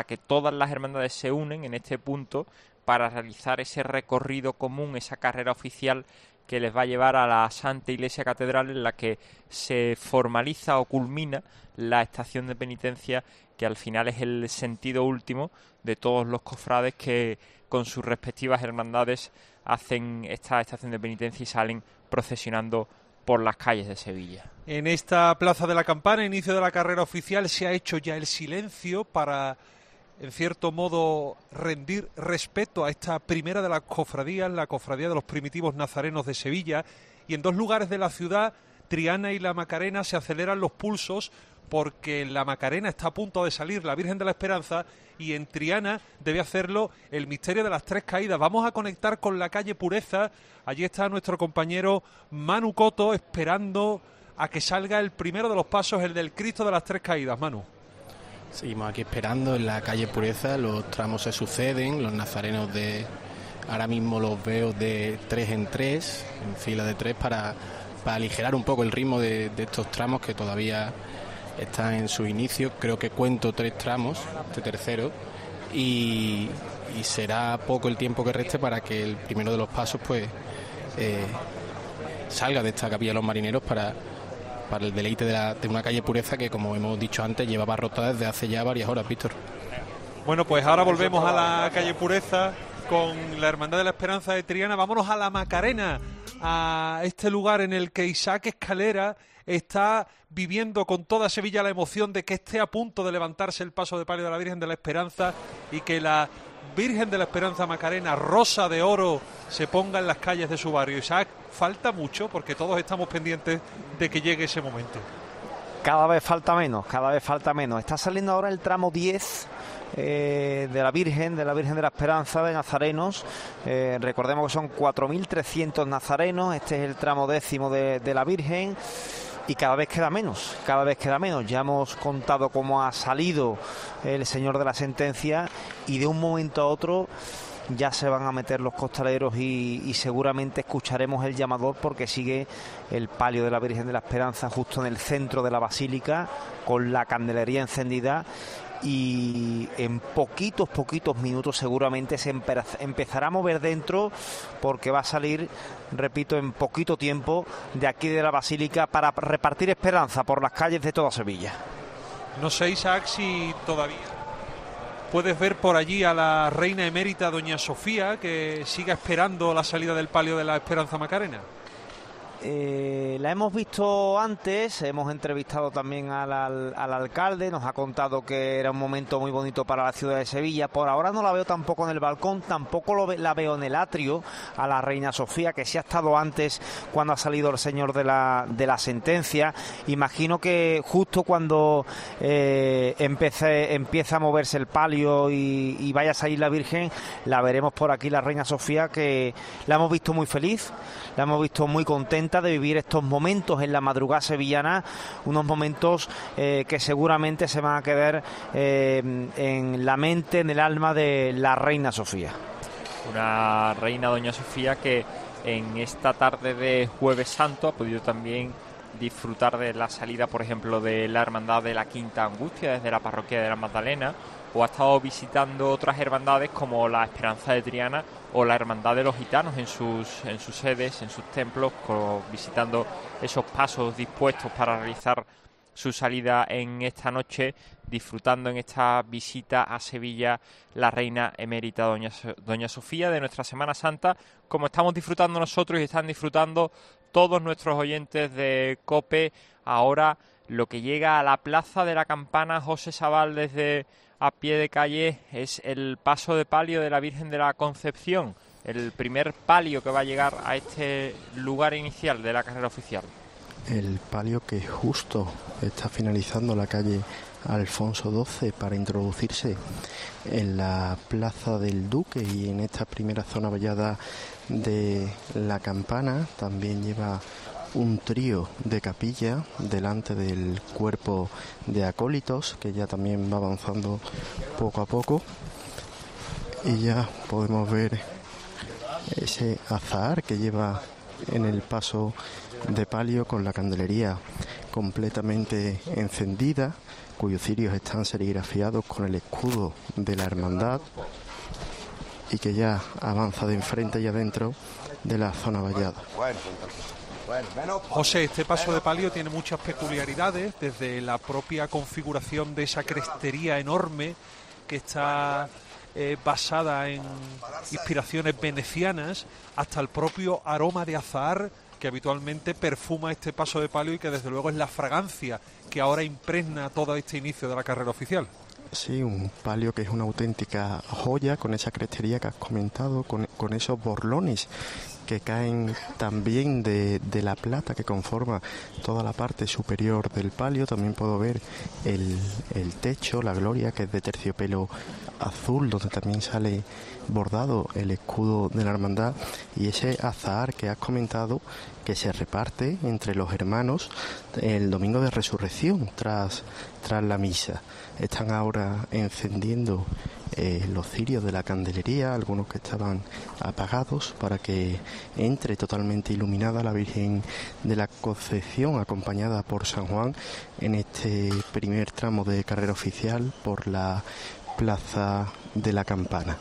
Speaker 2: se unen en este punto para realizar ese recorrido común, esa carrera oficial que les va a llevar a la Santa Iglesia Catedral, en la que se formaliza o culmina la estación de penitencia, que al final es el sentido último de todos los cofrades que con sus respectivas hermandades hacen esta estación de penitencia y salen procesionando por las calles de Sevilla.
Speaker 3: En esta plaza de la Campana, inicio de la carrera oficial, se ha hecho ya el silencio para, en cierto modo, rendir respeto a esta primera de las cofradías, la cofradía de los primitivos nazarenos de Sevilla, y en dos lugares de la ciudad, Triana y la Macarena, se aceleran los pulsos porque en la Macarena está a punto de salir la Virgen de la Esperanza y en Triana debe hacerlo el Misterio de las Tres Caídas. Vamos a conectar con la calle Pureza. Allí está nuestro compañero Manu Coto esperando a que salga el primero de los pasos, el del Cristo de las Tres Caídas. Manu.
Speaker 7: Seguimos aquí esperando en la calle Pureza, los tramos se suceden, los nazarenos ahora mismo los veo de 3 en 3, en fila de 3, para aligerar un poco el ritmo de estos tramos que todavía están en su inicio. Creo que cuento 3 tramos, este tercero, y será poco el tiempo que reste para que el primero de los pasos pues salga de esta capilla de los marineros para el deleite de una calle Pureza que, como hemos dicho antes, lleva abarrotada desde hace ya varias horas, Víctor.
Speaker 3: Bueno, pues ahora volvemos a la calle Pureza con la Hermandad de la Esperanza de Triana. Vámonos a la Macarena, a este lugar en el que Isaac Escalera está viviendo con toda Sevilla la emoción de que esté a punto de levantarse el paso de palio de la Virgen de la Esperanza y que la Virgen de la Esperanza Macarena, rosa de oro, se ponga en las calles de su barrio. Isaac, falta mucho porque todos estamos pendientes de que llegue ese momento.
Speaker 4: Cada vez falta menos, Está saliendo ahora el tramo 10 de la Virgen de la Esperanza de nazarenos. Recordemos que son 4.300 nazarenos. Este es el tramo 10 de la Virgen. Y cada vez queda menos. Ya hemos contado cómo ha salido el Señor de la Sentencia y de un momento a otro ya se van a meter los costaleros y seguramente escucharemos el llamador, porque sigue el palio de la Virgen de la Esperanza justo en el centro de la basílica con la candelería encendida. Y en poquitos minutos seguramente se empezará a mover dentro, porque va a salir, repito, en poquito tiempo de aquí de la basílica para repartir esperanza por las calles de toda Sevilla.
Speaker 3: No sé, Isaac, si todavía puedes ver por allí a la reina emérita doña Sofía, que siga esperando la salida del palio de la Esperanza Macarena.
Speaker 4: La hemos visto antes, hemos entrevistado también al alcalde, nos ha contado que era un momento muy bonito para la ciudad de Sevilla. Por ahora no la veo tampoco en el balcón, tampoco la veo en el atrio a la reina Sofía, que sí ha estado antes cuando ha salido el Señor de la Sentencia. Imagino que justo cuando empieza a moverse el palio y vaya a salir la Virgen, la veremos por aquí, la reina Sofía, que la hemos visto muy feliz, la hemos visto muy contenta de vivir estos momentos en la madrugada sevillana, unos momentos que seguramente se van a quedar en la mente, en el alma de la reina Sofía.
Speaker 2: Una reina, doña Sofía, que en esta tarde de Jueves Santo ha podido también disfrutar de la salida, por ejemplo, de la Hermandad de la Quinta Angustia desde la parroquia de la Magdalena, o ha estado visitando otras hermandades como la Esperanza de Triana o la Hermandad de los Gitanos en sus sedes, en sus templos, visitando esos pasos dispuestos para realizar su salida en esta noche, disfrutando en esta visita a Sevilla la reina emérita doña Sofía de nuestra Semana Santa, como estamos disfrutando nosotros y están disfrutando todos nuestros oyentes de COPE. Ahora lo que llega a la Plaza de la Campana, José Sabal, desde a pie de calle, es el paso de palio de la Virgen de la Concepción, el primer palio que va a llegar a este lugar inicial de la carrera oficial.
Speaker 20: el palio que justo está finalizando la calle Alfonso XII para introducirse en la Plaza del Duque y en esta primera zona vallada de la Campana. También lleva un trío de capilla delante del cuerpo de acólitos, que ya también va avanzando poco a poco, y ya podemos ver ese azahar que lleva en el paso de palio con la candelería completamente encendida, cuyos cirios están serigrafiados con el escudo de la hermandad, y que ya avanza de enfrente y adentro de la zona vallada.
Speaker 3: José, este paso de palio tiene muchas peculiaridades, desde la propia configuración de esa crestería enorme que está basada en inspiraciones venecianas, hasta el propio aroma de azahar que habitualmente perfuma este paso de palio y que desde luego es la fragancia que ahora impregna todo este inicio de la carrera oficial.
Speaker 20: Sí, un palio que es una auténtica joya, con esa crestería que has comentado, con esos borlones que caen también de la plata que conforma toda la parte superior del palio. También puedo ver el techo, la gloria, que es de terciopelo azul, donde también sale bordado el escudo de la hermandad, y ese azahar que has comentado, que se reparte entre los hermanos el domingo de resurrección tras la misa. Están ahora encendiendo los cirios de la candelería, algunos que estaban apagados, para que entre totalmente iluminada la Virgen de la Concepción, acompañada por San Juan, en este primer tramo de carrera oficial por la Plaza de la Campana.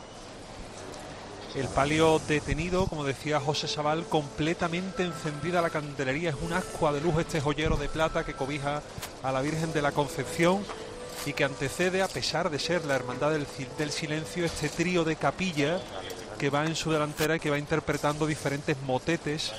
Speaker 3: El palio detenido, como decía José Sabal, completamente encendida la candelería. Es un ascua de luz este joyero de plata que cobija a la Virgen de la Concepción y que antecede, a pesar de ser la Hermandad del Silencio, este trío de capilla que va en su delantera y que va interpretando diferentes motetes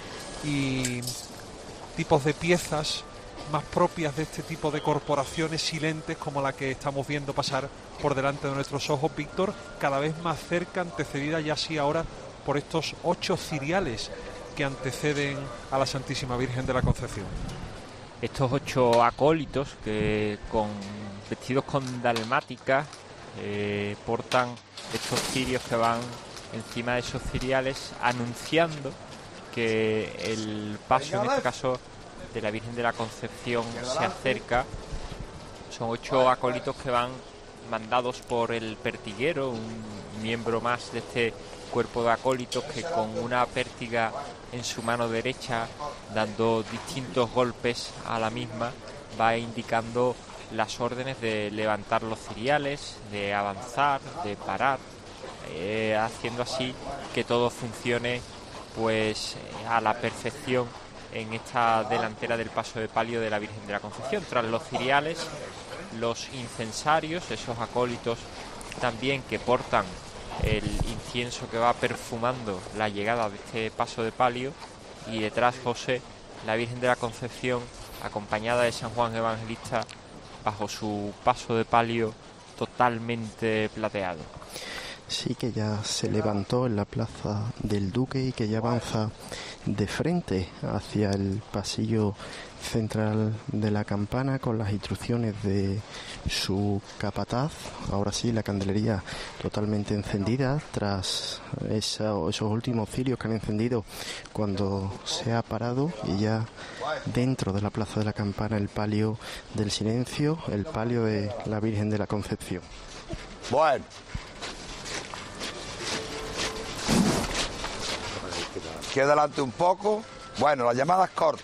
Speaker 3: y tipos de piezas más propias de este tipo de corporaciones silentes, como la que estamos viendo pasar por delante de nuestros ojos, Víctor, cada vez más cerca, antecedida ya así ahora por estos 8 ciriales que anteceden a la Santísima Virgen de la Concepción.
Speaker 2: Estos 8 acólitos que vestidos con dalmática portan estos cirios que van encima de esos ciriales, anunciando que el paso, en este caso de la Virgen de la Concepción, se acerca. Son 8 acólitos que van mandados por el pertiguero, un miembro más de este cuerpo de acólitos, que con una pértiga en su mano derecha, dando distintos golpes a la misma, va indicando las órdenes de levantar los ciriales, de avanzar, de parar, haciendo así que todo funcione pues a la perfección en esta delantera del paso de palio de la Virgen de la Concepción. Tras los ciriales, los incensarios, esos acólitos también que portan el incienso que va perfumando la llegada de este paso de palio, y detrás, José, la Virgen de la Concepción, acompañada de San Juan Evangelista, bajo su paso de palio totalmente plateado.
Speaker 20: Sí, que ya se levantó en la Plaza del Duque y que ya avanza de frente hacia el pasillo central de la Campana con las instrucciones de su capataz. Ahora sí, la candelería totalmente encendida tras esos últimos cirios que han encendido cuando se ha parado, y ya dentro de la Plaza de la Campana el palio del Silencio, el palio de la Virgen de la Concepción.
Speaker 18: Bueno. Aquí adelante un poco. Bueno, las llamadas cortas.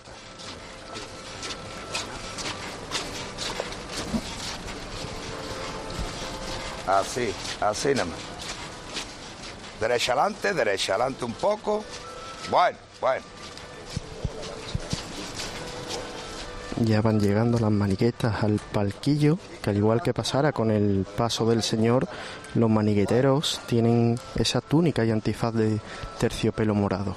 Speaker 18: Así, así nada más. Derecha adelante un poco. Bueno.
Speaker 20: Ya van llegando las maniquetas al palquillo, que al igual que pasara con el paso del Señor, los maniqueteros tienen esa túnica y antifaz de terciopelo morado.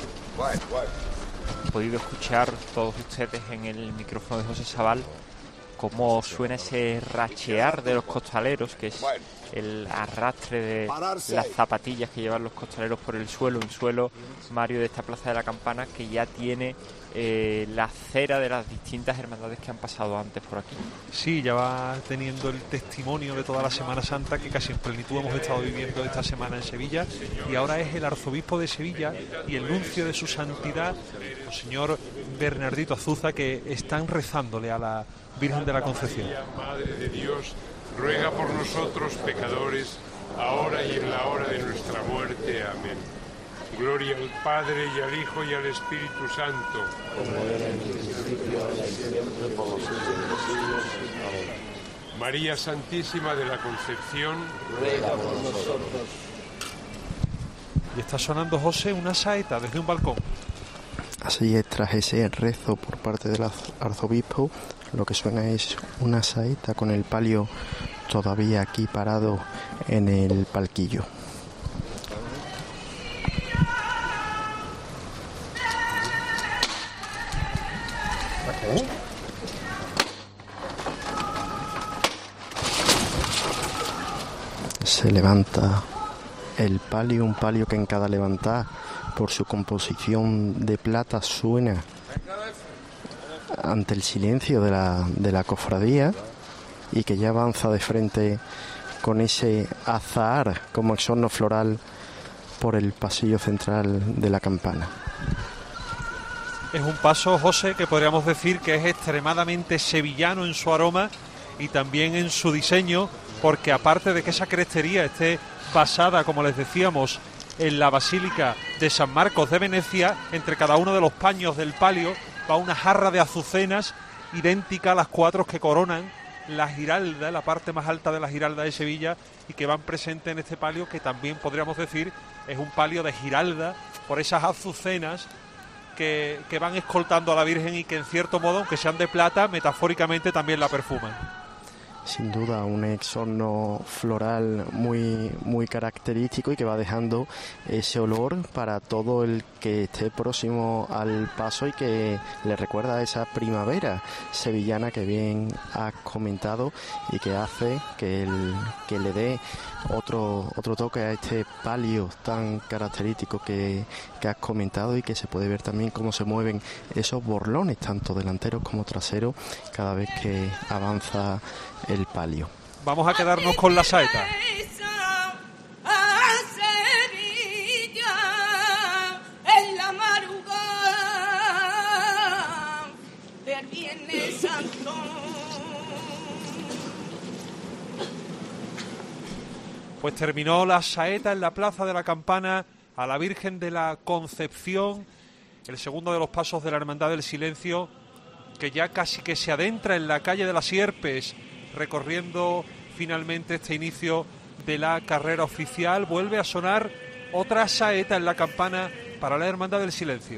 Speaker 2: Han podido escuchar todos ustedes en el micrófono de José Sabal cómo suena ese rachear de los costaleros, que es el arrastre de las zapatillas que llevan los costaleros por el suelo, un suelo, Mario, de esta Plaza de la Campana que ya tiene la cera de las distintas hermandades que han pasado antes por aquí.
Speaker 3: Sí, ya va teniendo el testimonio de toda la Semana Santa que casi en plenitud hemos estado viviendo esta semana en Sevilla, y ahora es el arzobispo de Sevilla y el nuncio de su santidad, el señor Bernardito Azuza, que están rezándole a la Virgen de la Concepción.
Speaker 9: Madre de Dios, ruega por nosotros pecadores, ahora y en la hora de nuestra muerte. Amén. Gloria al Padre, y al Hijo, y al Espíritu Santo. Como era en el principio, ahora y siempre, por los siglos de los siglos. Amén. María Santísima de la Concepción, ruega por nosotros.
Speaker 3: Y está sonando, José, una saeta desde un balcón.
Speaker 20: Así es, tras ese rezo por parte del arzobispo, lo que suena es una saeta con el palio todavía aquí parado en el palquillo. Se levanta el palio, un palio que en cada levantar, por su composición de plata, suena ante el silencio de la cofradía, y que ya avanza de frente con ese azahar como exorno floral por el pasillo central de la Campana.
Speaker 3: Es un paso, José, que podríamos decir que es extremadamente sevillano en su aroma y también en su diseño, porque aparte de que esa crestería esté basada, como les decíamos, en la Basílica de San Marcos de Venecia, entre cada uno de los paños del palio va una jarra de azucenas idéntica a las 4 que coronan la giralda, la parte más alta de la giralda de Sevilla, y que van presentes en este palio, que también podríamos decir es un palio de giralda, por esas azucenas que van escoltando a la Virgen y que en cierto modo, aunque sean de plata, metafóricamente también la perfuman.
Speaker 20: Sin duda, un exorno floral muy característico y que va dejando ese olor para todo el que esté próximo al paso y que le recuerda a esa primavera sevillana que bien has comentado, y que hace que le dé otro toque a este palio tan característico que has comentado, y que se puede ver también cómo se mueven esos borlones, tanto delanteros como traseros, cada vez que avanza el palio.
Speaker 3: Vamos a quedarnos con la saeta.
Speaker 11: En la madrugada del Viernes Santo.
Speaker 3: Pues terminó la saeta en la Plaza de la Campana a la Virgen de la Concepción, el segundo de los pasos de la Hermandad del Silencio, que ya casi que se adentra en la calle de las Sierpes, recorriendo finalmente este inicio de la carrera oficial. Vuelve a sonar otra saeta en la campana para la Hermandad del Silencio.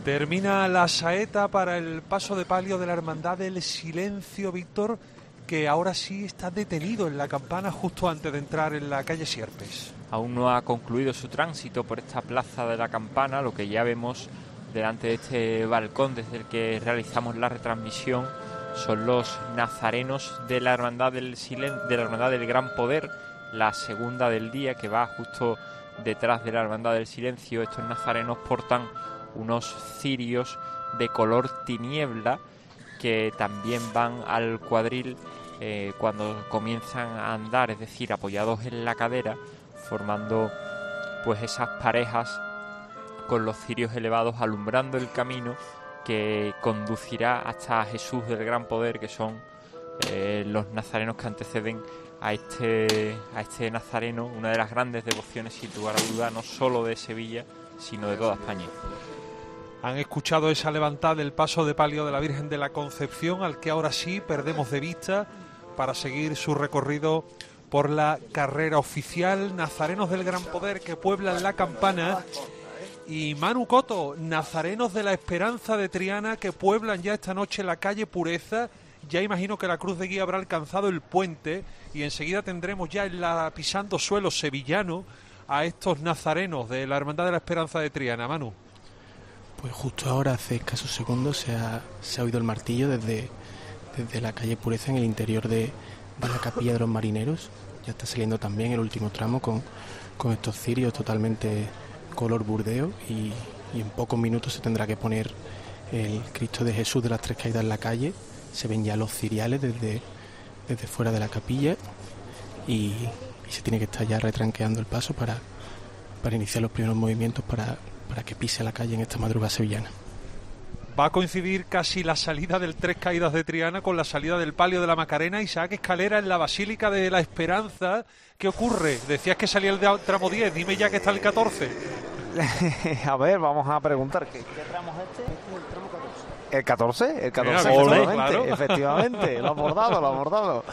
Speaker 3: Termina la saeta para el paso de palio de la Hermandad del Silencio, Víctor, que ahora sí está detenido en la campana justo antes de entrar en la calle Sierpes.
Speaker 2: Aún no ha concluido su tránsito por esta plaza de la campana. Lo que ya vemos delante de este balcón desde el que realizamos la retransmisión son los nazarenos de la Hermandad del de la Hermandad del Gran Poder, la segunda del día, que va justo detrás de la Hermandad del Silencio. Estos nazarenos portan unos cirios de color tiniebla que también van al cuadril cuando comienzan a andar, es decir, apoyados en la cadera, formando pues esas parejas con los cirios elevados alumbrando el camino que conducirá hasta Jesús del Gran Poder, que son los nazarenos que anteceden a este nazareno, una de las grandes devociones, sin lugar a duda, no solo de Sevilla, sino de toda España.
Speaker 3: Han escuchado esa levantada del paso de palio de la Virgen de la Concepción, al que ahora sí perdemos de vista para seguir su recorrido por la carrera oficial. Nazarenos del Gran Poder que pueblan la campana. Y Manu Coto, nazarenos de la Esperanza de Triana que pueblan ya esta noche la calle Pureza. Ya imagino que la cruz de guía habrá alcanzado el puente y enseguida tendremos ya pisando suelo sevillano a estos nazarenos de la Hermandad de la Esperanza de Triana. Manu.
Speaker 7: Pues justo ahora, hace escasos segundos, se ha oído el martillo desde la calle Pureza en el interior de la capilla de los marineros. Ya está saliendo también el último tramo con estos cirios totalmente color burdeo y en pocos minutos se tendrá que poner el Cristo de Jesús de las Tres Caídas en la calle. Se ven ya los ciriales desde fuera de la capilla y se tiene que estar ya retranqueando el paso para iniciar los primeros movimientos para que pise la calle en esta madrugada sevillana.
Speaker 3: Va a coincidir casi la salida del Tres Caídas de Triana con la salida del palio de la Macarena. Isaac Escalera en la Basílica de la Esperanza. ¿Qué ocurre? Decías que salía el tramo 10, dime ya que está el 14.
Speaker 4: A ver, vamos a preguntar. ¿Qué tramo es este? El tramo 14. ¿El 14? El 14,
Speaker 3: efectivamente, claro.
Speaker 4: Efectivamente, lo ha abordado.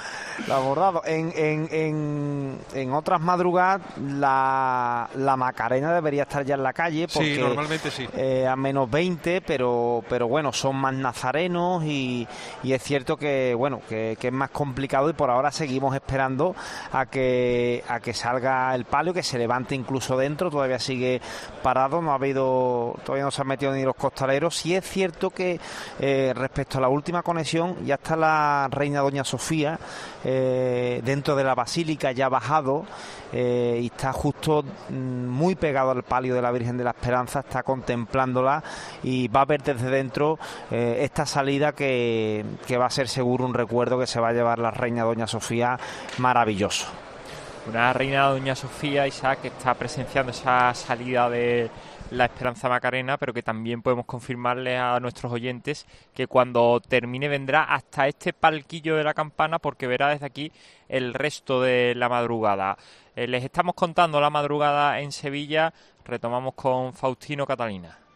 Speaker 4: En otras madrugadas la Macarena debería estar ya en la calle porque
Speaker 3: sí, normalmente sí.
Speaker 4: A menos 20, pero bueno, son más nazarenos y es cierto que bueno que es más complicado y por ahora seguimos esperando a que salga el palio, que se levante incluso dentro. Todavía sigue parado, todavía no se han metido ni los costaleros. Sí es cierto que respecto a la última conexión ya está la Reina Doña Sofía dentro de la basílica, ya bajado y está justo muy pegado al palio de la Virgen de la Esperanza, está contemplándola y va a ver desde dentro esta salida que va a ser seguro un recuerdo que se va a llevar la Reina Doña Sofía maravilloso.
Speaker 2: Una Reina Doña Sofía, Isaac, que está presenciando esa salida de la Esperanza Macarena, pero que también podemos confirmarles a nuestros oyentes que cuando termine vendrá hasta este palquillo de la campana, porque verá desde aquí el resto de la madrugada. Les estamos contando la madrugada en Sevilla. Retomamos con Faustino Catalina.